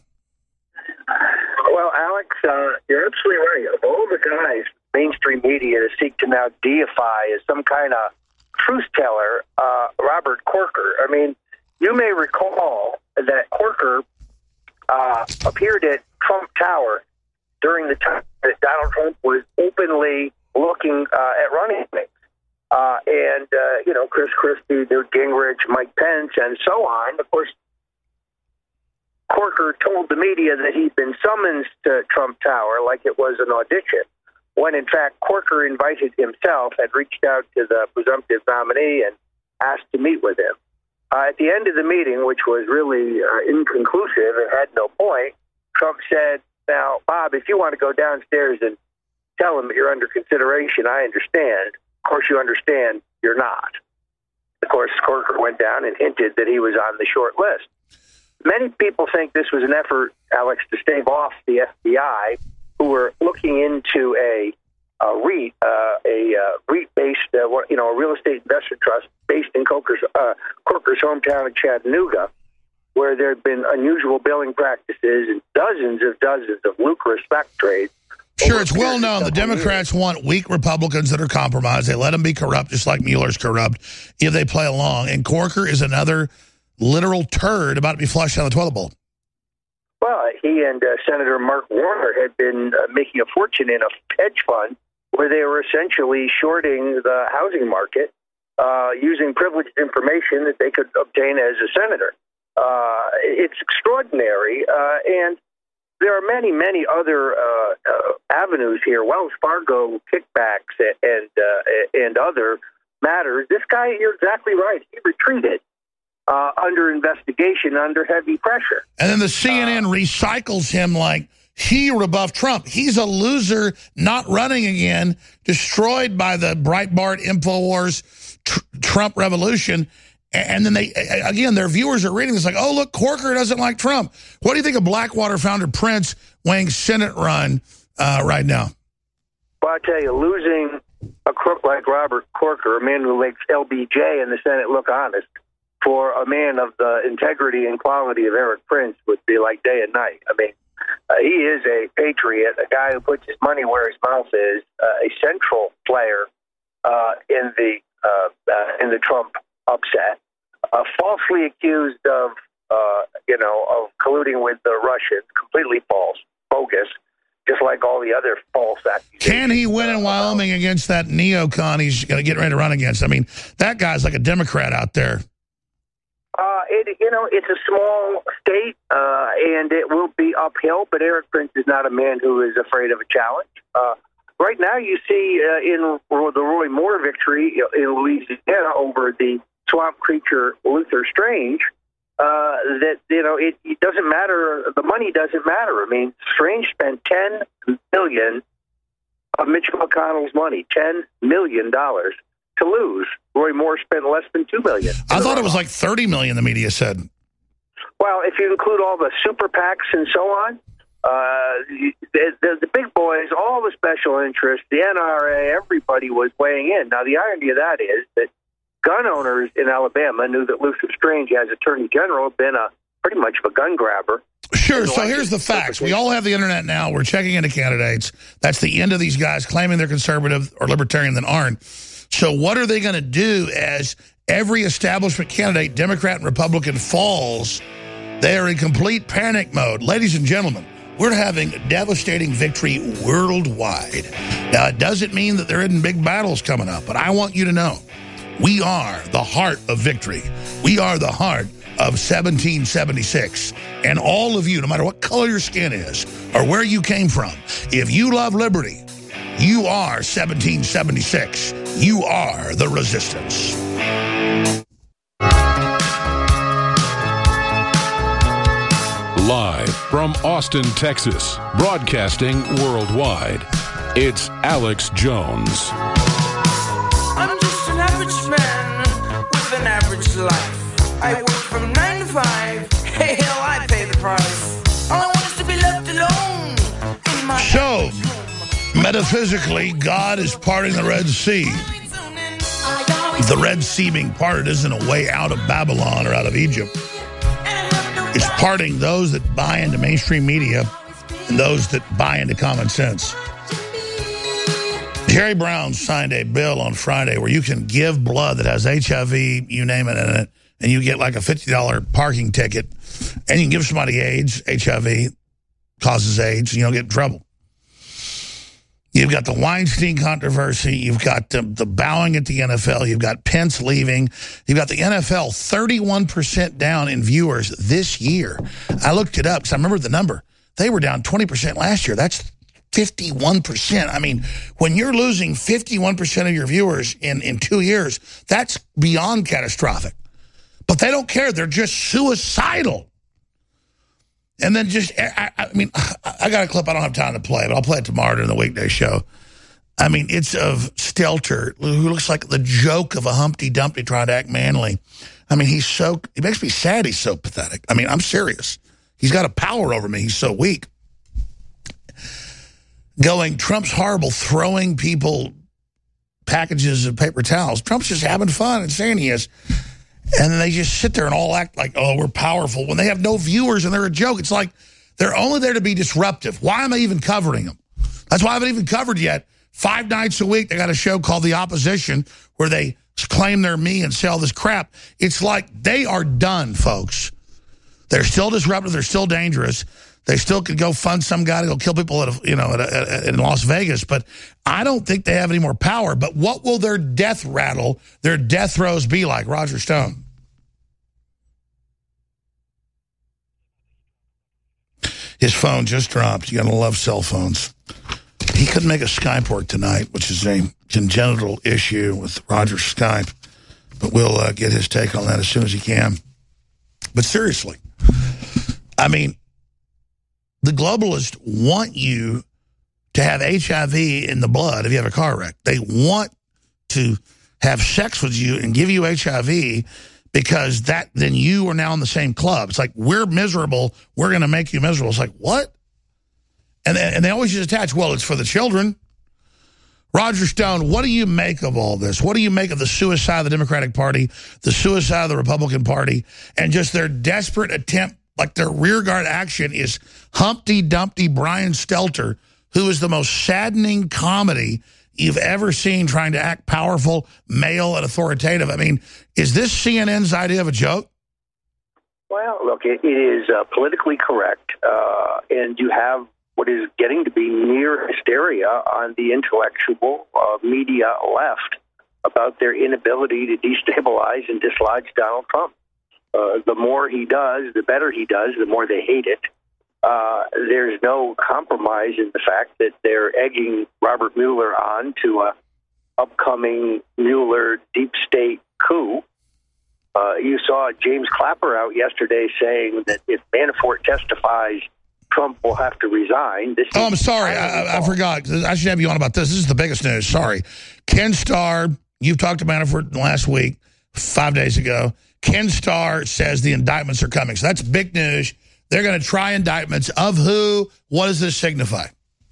Well, Alex, uh, you're absolutely right. Of all the guys mainstream media seek to now deify as some kind of truth teller, uh, Robert Corker. I mean, you may recall that Corker uh, appeared at Trump Tower during the time that Donald Trump was openly looking uh, at running things. Uh, and, uh, you know, Chris Christie, Newt Gingrich, Mike Pence, and so on. Of course, Corker told the media that he'd been summoned to Trump Tower like it was an audition, when in fact Corker invited himself, had reached out to the presumptive nominee and asked to meet with him. Uh, at the end of the meeting, which was really uh, inconclusive and had no point, Trump said, now, Bob, if you want to go downstairs and tell him that you're under consideration, I understand. Of course, you understand you're not. Of course, Corker went down and hinted that he was on the short list. Many people think this was an effort, Alex, to stave off the F B I, who were looking into a, a REIT, uh, a uh, REIT-based, uh, you know, a real estate investment trust based in Corker's, uh, Corker's hometown of Chattanooga, where there had been unusual billing practices and dozens dozens of dozens of lucrative stock trades. Sure, it's well known. The Democrats want weak Republicans that are compromised. They let them be corrupt, just like Mueller's corrupt, if they play along. And Corker is another literal turd about to be flushed down the toilet bowl. Well, he and uh, Senator Mark Warner had been uh, making a fortune in a hedge fund where they were essentially shorting the housing market uh, using privileged information that they could obtain as a senator. Uh, it's extraordinary, uh, and there are many, many other uh, uh, avenues here. Wells Fargo kickbacks and uh, and other matters. This guy, you're exactly right. He retreated uh, under investigation, under heavy pressure. And then the C N N uh, recycles him like he rebuffed Trump. He's a loser, not running again, destroyed by the Breitbart, InfoWars, tr Trump revolution. And then they, again, their viewers are reading this like, oh, look, Corker doesn't like Trump. What do you think of Blackwater founder Prince weighing Senate run uh, right now? Well, I tell you, losing a crook like Robert Corker, a man who makes L B J and the Senate look honest, for a man of the integrity and quality of Eric Prince would be like day and night. I mean, uh, he is a patriot, a guy who puts his money where his mouth is, uh, a central player uh, in the uh, uh, in the Trump upset, uh, falsely accused of, uh, you know, of colluding with the Russians, completely false, bogus, just like all the other false accusations. Can he win in Wyoming against that neocon he's going to get ready to run against? I mean, that guy's like a Democrat out there. Uh, it, you know, it's a small state, uh, and it will be uphill, but Eric Prince is not a man who is afraid of a challenge. Uh, right now, you see uh, in the Roy Moore victory in Louisiana over the swamp creature Luther Strange, uh, that, you know, it, it doesn't matter. The money doesn't matter. I mean, Strange spent ten million dollars of Mitch McConnell's money, ten million dollars to lose. Roy Moore spent less than two million dollars. I thought it was like thirty million dollars, the media said. Well, if you include all the super PACs and so on, uh, the, the, the big boys, all the special interests, the N R A, everybody was weighing in. Now, the irony of that is that gun owners in Alabama knew that Luther Strange, as Attorney General, had been a pretty much of a gun grabber. Sure, so here's the facts. We all have the internet now. We're checking into candidates. That's the end of these guys claiming they're conservative or libertarian that aren't. So what are they going to do as every establishment candidate, Democrat and Republican, falls? They are in complete panic mode. Ladies and gentlemen, we're having a devastating victory worldwide. Now, it doesn't mean that there isn't big battles coming up, but I want you to know we are the heart of victory. We are the heart of seventeen seventy-six. And all of you, no matter what color your skin is or where you came from, if you love liberty, you are seventeen seventy-six. You are the resistance. Live from Austin, Texas, broadcasting worldwide, it's Alex Jones. I'm just an average man with an average life. I work from nine to five. Hey, hell, I pay the price. All I want is to be left alone in my So, metaphysically, God is parting the Red Sea. The Red Sea being parted isn't a way out of Babylon or out of Egypt. It's parting those that buy into mainstream media and those that buy into common sense. Jerry Brown signed a bill on Friday where you can give blood that has H I V, you name it, in it, and you get like a fifty dollar parking ticket, and you can give somebody AIDS, H I V, causes AIDS, and you don't get in trouble. You've got the Weinstein controversy. You've got the, the bowing at the N F L. You've got Pence leaving. You've got the N F L thirty-one percent down in viewers this year. I looked it up because I remember the number. They were down twenty percent last year. That's fifty-one percent. I mean, when you're losing fifty-one percent of your viewers in, in two years, that's beyond catastrophic. But they don't care. They're just suicidal. And then just, I, I mean, I got a clip I don't have time to play, but I'll play it tomorrow during the weekday show. I mean, it's of Stelter, who looks like the joke of a Humpty Dumpty trying to act manly. I mean, he's so, it makes me sad he's so pathetic. I mean, I'm serious. He's got a power over me. He's so weak. Going, Trump's horrible, throwing people packages of paper towels. Trump's just having fun and saying he is. And then they just sit there and all act like, oh, we're powerful, when they have no viewers and they're a joke. It's like They're only there to be disruptive. Why am I even covering them? That's why I haven't even covered yet. Five nights a week, they got a show called The Opposition where they claim they're me and sell this crap. It's like they are done, folks. They're still disruptive. They're still dangerous. They still could go fund some guy to go kill people at a, you know, at a, at, in Las Vegas. But I don't think they have any more power. But what will their death rattle, their death throes be like? Roger Stone. His phone just dropped. You're going to love cell phones. He couldn't make a Skype work tonight, which is a congenital issue with Roger's Skype. But we'll uh, get his take on that as soon as he can. But seriously, I mean, the globalists want you to have H I V in the blood if you have a car wreck. They want to have sex with you and give you H I V because that then you are now in the same club. It's like, we're miserable. We're going to make you miserable. It's like, what? And they, and they always just attach, well, it's for the children. Roger Stone, what do you make of all this? What do you make of the suicide of the Democratic Party, the suicide of the Republican Party, and just their desperate attempt, like their rearguard action is Humpty Dumpty Brian Stelter, who is the most saddening comedy you've ever seen trying to act powerful, male, and authoritative. I mean, is this C N N's idea of a joke? Well, look, it, it is uh, politically correct, uh, and you have what is getting to be near hysteria on the intellectual uh, media left about their inability to destabilize and dislodge Donald Trump. Uh, the more he does, the better he does, the more they hate it. Uh, there's no compromise in the fact that they're egging Robert Mueller on to a upcoming Mueller deep state coup. Uh, you saw James Clapper out yesterday saying that if Manafort testifies, Trump will have to resign. This oh, I'm sorry. I, I forgot. I should have you on about this. This is the biggest news. Sorry. Ken Starr, you've talked to Manafort last week, five days ago. Ken Starr says the indictments are coming. So that's big news. They're going to try indictments of who? What does this signify?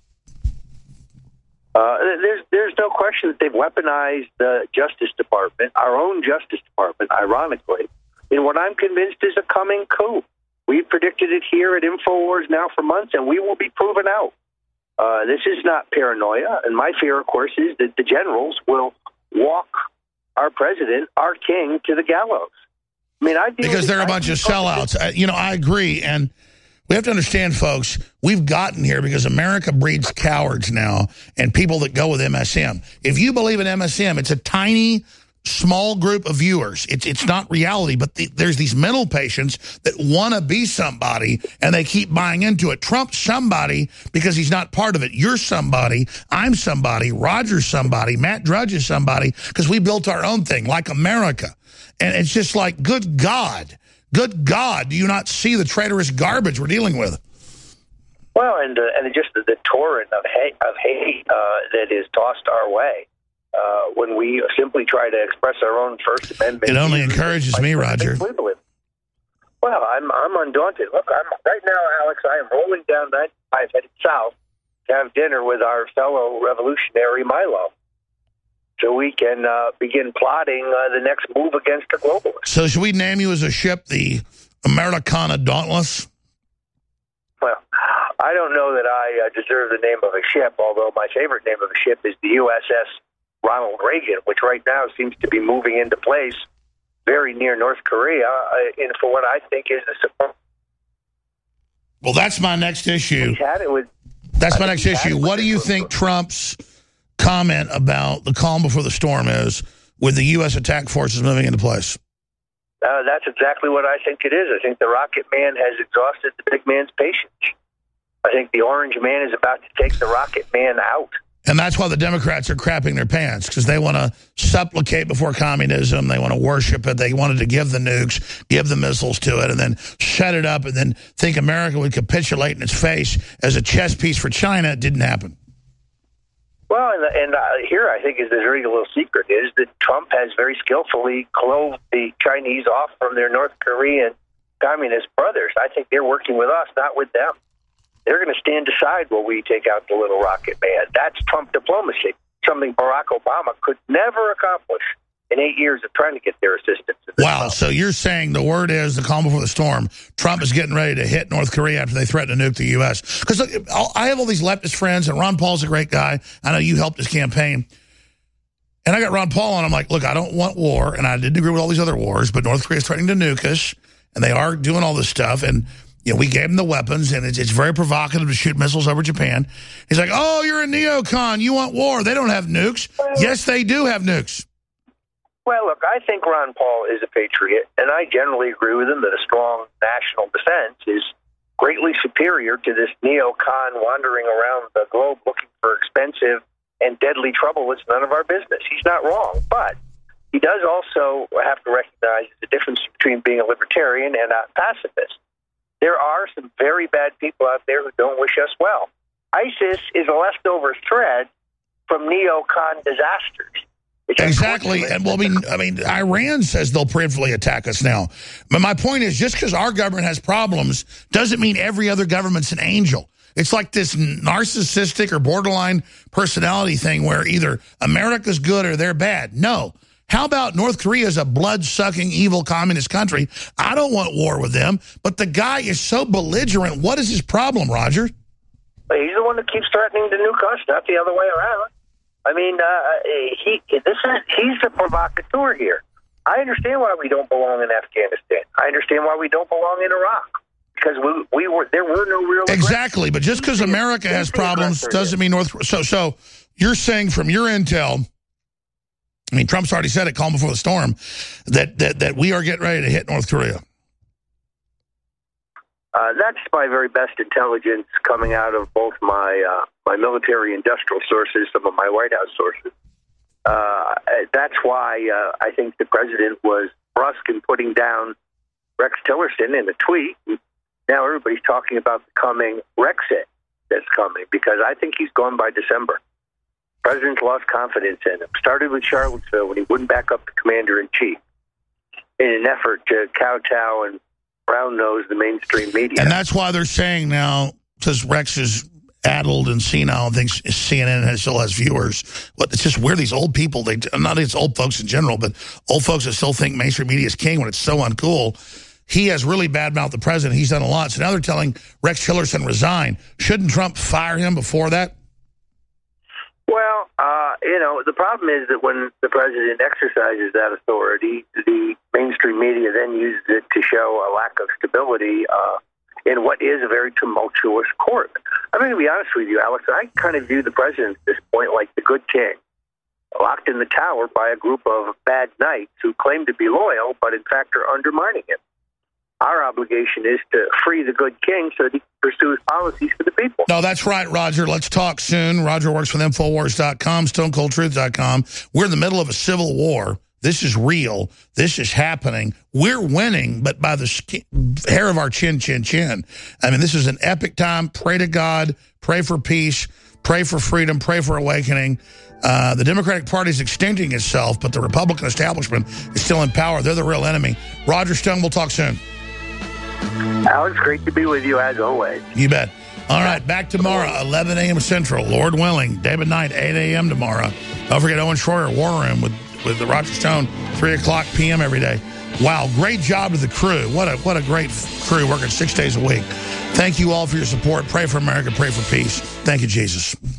Uh, there's there's no question that they've weaponized the Justice Department, our own Justice Department, ironically, in what I'm convinced is a coming coup. We've predicted it here at InfoWars now for months, and we will be proven out. Uh, this is not paranoia, and my fear, of course, is that the generals will walk our president, our king, to the gallows. I mean, I because they're a bunch of sellouts. Uh, you know, I agree, and we have to understand, folks, we've gotten here because America breeds cowards now and people that go with M S M. If you believe in M S M, it's a tiny, small group of viewers. It's it's not reality, but the, there's these mental patients that want to be somebody, and they keep buying into it. Trump's somebody because he's not part of it. You're somebody. I'm somebody. Roger's somebody. Matt Drudge is somebody because we built our own thing, like America. And it's just like, good God, good God, do you not see the traitorous garbage we're dealing with? Well, and uh, and just the, the torrent of hate, of hate uh, that is tossed our way uh, when we simply try to express our own First Amendment. It only encourages me, Roger. Well, I'm I'm undaunted. Look, I'm right now, Alex. I am rolling down ninety-five headed south to have dinner with our fellow revolutionary Milo, so we can uh, begin plotting uh, the next move against the globalists. So should we name you as a ship the Americana Dauntless? Well, I don't know that I uh, deserve the name of a ship, although my favorite name of a ship is the U S S Ronald Reagan, which right now seems to be moving into place very near North Korea uh, in, for what I think is a support. Well, that's my next issue. Had it with, that's my next issue. What do you think Trump's comment about the calm before the storm is with the U S attack forces moving into place? Uh, that's exactly what I think it is. I think the rocket man has exhausted the big man's patience. I think the orange man is about to take the rocket man out. And that's why the Democrats are crapping their pants, because they want to supplicate before communism. They want to worship it. They wanted to give the nukes, give the missiles to it, and then shut it up and then think America would capitulate in its face as a chess piece for China. It didn't happen. Well, and, and uh, here I think is the dirty little secret is that Trump has very skillfully clove the Chinese off from their North Korean communist brothers. I think they're working with us, not with them. They're going to stand aside while we take out the little rocket man. That's Trump diplomacy, something Barack Obama could never accomplish. in eight years of trying to get their assistance. Wow, so you're saying the word is, the calm before the storm, Trump is getting ready to hit North Korea after they threaten to nuke the U S Because I have all these leftist friends, and Ron Paul's a great guy. I know you helped his campaign. And I got Ron Paul, and I'm like, look, I don't want war, and I didn't agree with all these other wars, but North Korea is threatening to nuke us, and they are doing all this stuff, and you know, we gave them the weapons, and it's, it's very provocative to shoot missiles over Japan. He's like, oh, you're a neocon. You want war. They don't have nukes. Yes, they do have nukes. Well, look, I think Ron Paul is a patriot, and I generally agree with him that a strong national defense is greatly superior to this neocon wandering around the globe looking for expensive and deadly trouble. It's none of our business. He's not wrong, but he does also have to recognize the difference between being a libertarian and a pacifist. There are some very bad people out there who don't wish us well. ISIS is a leftover thread from neocon disasters. Exactly. And well, I mean, I mean, Iran says they'll preemptively attack us now. But my point is, just because our government has problems doesn't mean every other government's an angel. It's like this narcissistic or borderline personality thing where either America's good or they're bad. No. How about North Korea is a blood-sucking, evil communist country? I don't want war with them, but the guy is so belligerent. What is his problem, Roger? He's the one that keeps threatening to nuke us, not the other way around. I mean, uh, he this is he's the provocateur here. I understand why we don't belong in Afghanistan. I understand why we don't belong in Iraq. Because we, we were there were no real exactly, but just because America has problems doesn't mean North. So, so you're saying from your intel, I mean, Trump's already said it, calm before the storm, that that that we are getting ready to hit North Korea. Uh, that's my very best intelligence coming out of both my uh, my military industrial sources, some of my White House sources. Uh, that's why uh, I think the president was brusque in putting down Rex Tillerson in a tweet. Now everybody's talking about the coming Brexit that's coming, because I think he's gone by December. The president's lost confidence in him. Started with Charlottesville when he wouldn't back up the commander-in-chief in an effort to kowtow and brown-nose the mainstream media. And that's why they're saying now, because Rex is addled and senile and thinks C N N has, still has viewers. But it's just weird, these old people, they not it's old folks in general, but old folks that still think mainstream media is king when it's so uncool. He has really badmouthed the president. He's done a lot. So now they're telling Rex Tillerson resign. Shouldn't Trump fire him before that? Well, uh, you know, the problem is that when the president exercises that authority, the mainstream media then uses it to show a lack of stability uh, in what is a very tumultuous court. I'm going to be honest with you, Alex. I kind of view the president at this point like the good king, locked in the tower by a group of bad knights who claim to be loyal, but in fact are undermining him. Our obligation is to free the good king so that he can pursue his policies for the people. No, that's right, Roger. Let's talk soon. Roger works with Infowars dot com, Stone Cold Truth dot com. We're in the middle of a civil war. This is real. This is happening. We're winning, but by the skin, hair of our chin, chin, chin. I mean, this is an epic time. Pray to God. Pray for peace. Pray for freedom. Pray for awakening. Uh, the Democratic Party is extending itself, but the Republican establishment is still in power. They're the real enemy. Roger Stone, we'll talk soon. Alex, great to be with you as always. You bet. All right, back tomorrow, eleven a m Central, Lord willing. David Knight, eight a m tomorrow. Don't forget Owen Schroyer, War Room with, with the Roger Stone, three o'clock p m every day. Wow, great job to the crew. What a, what a great crew working six days a week. Thank you all for your support. Pray for America. Pray for peace. Thank you, Jesus.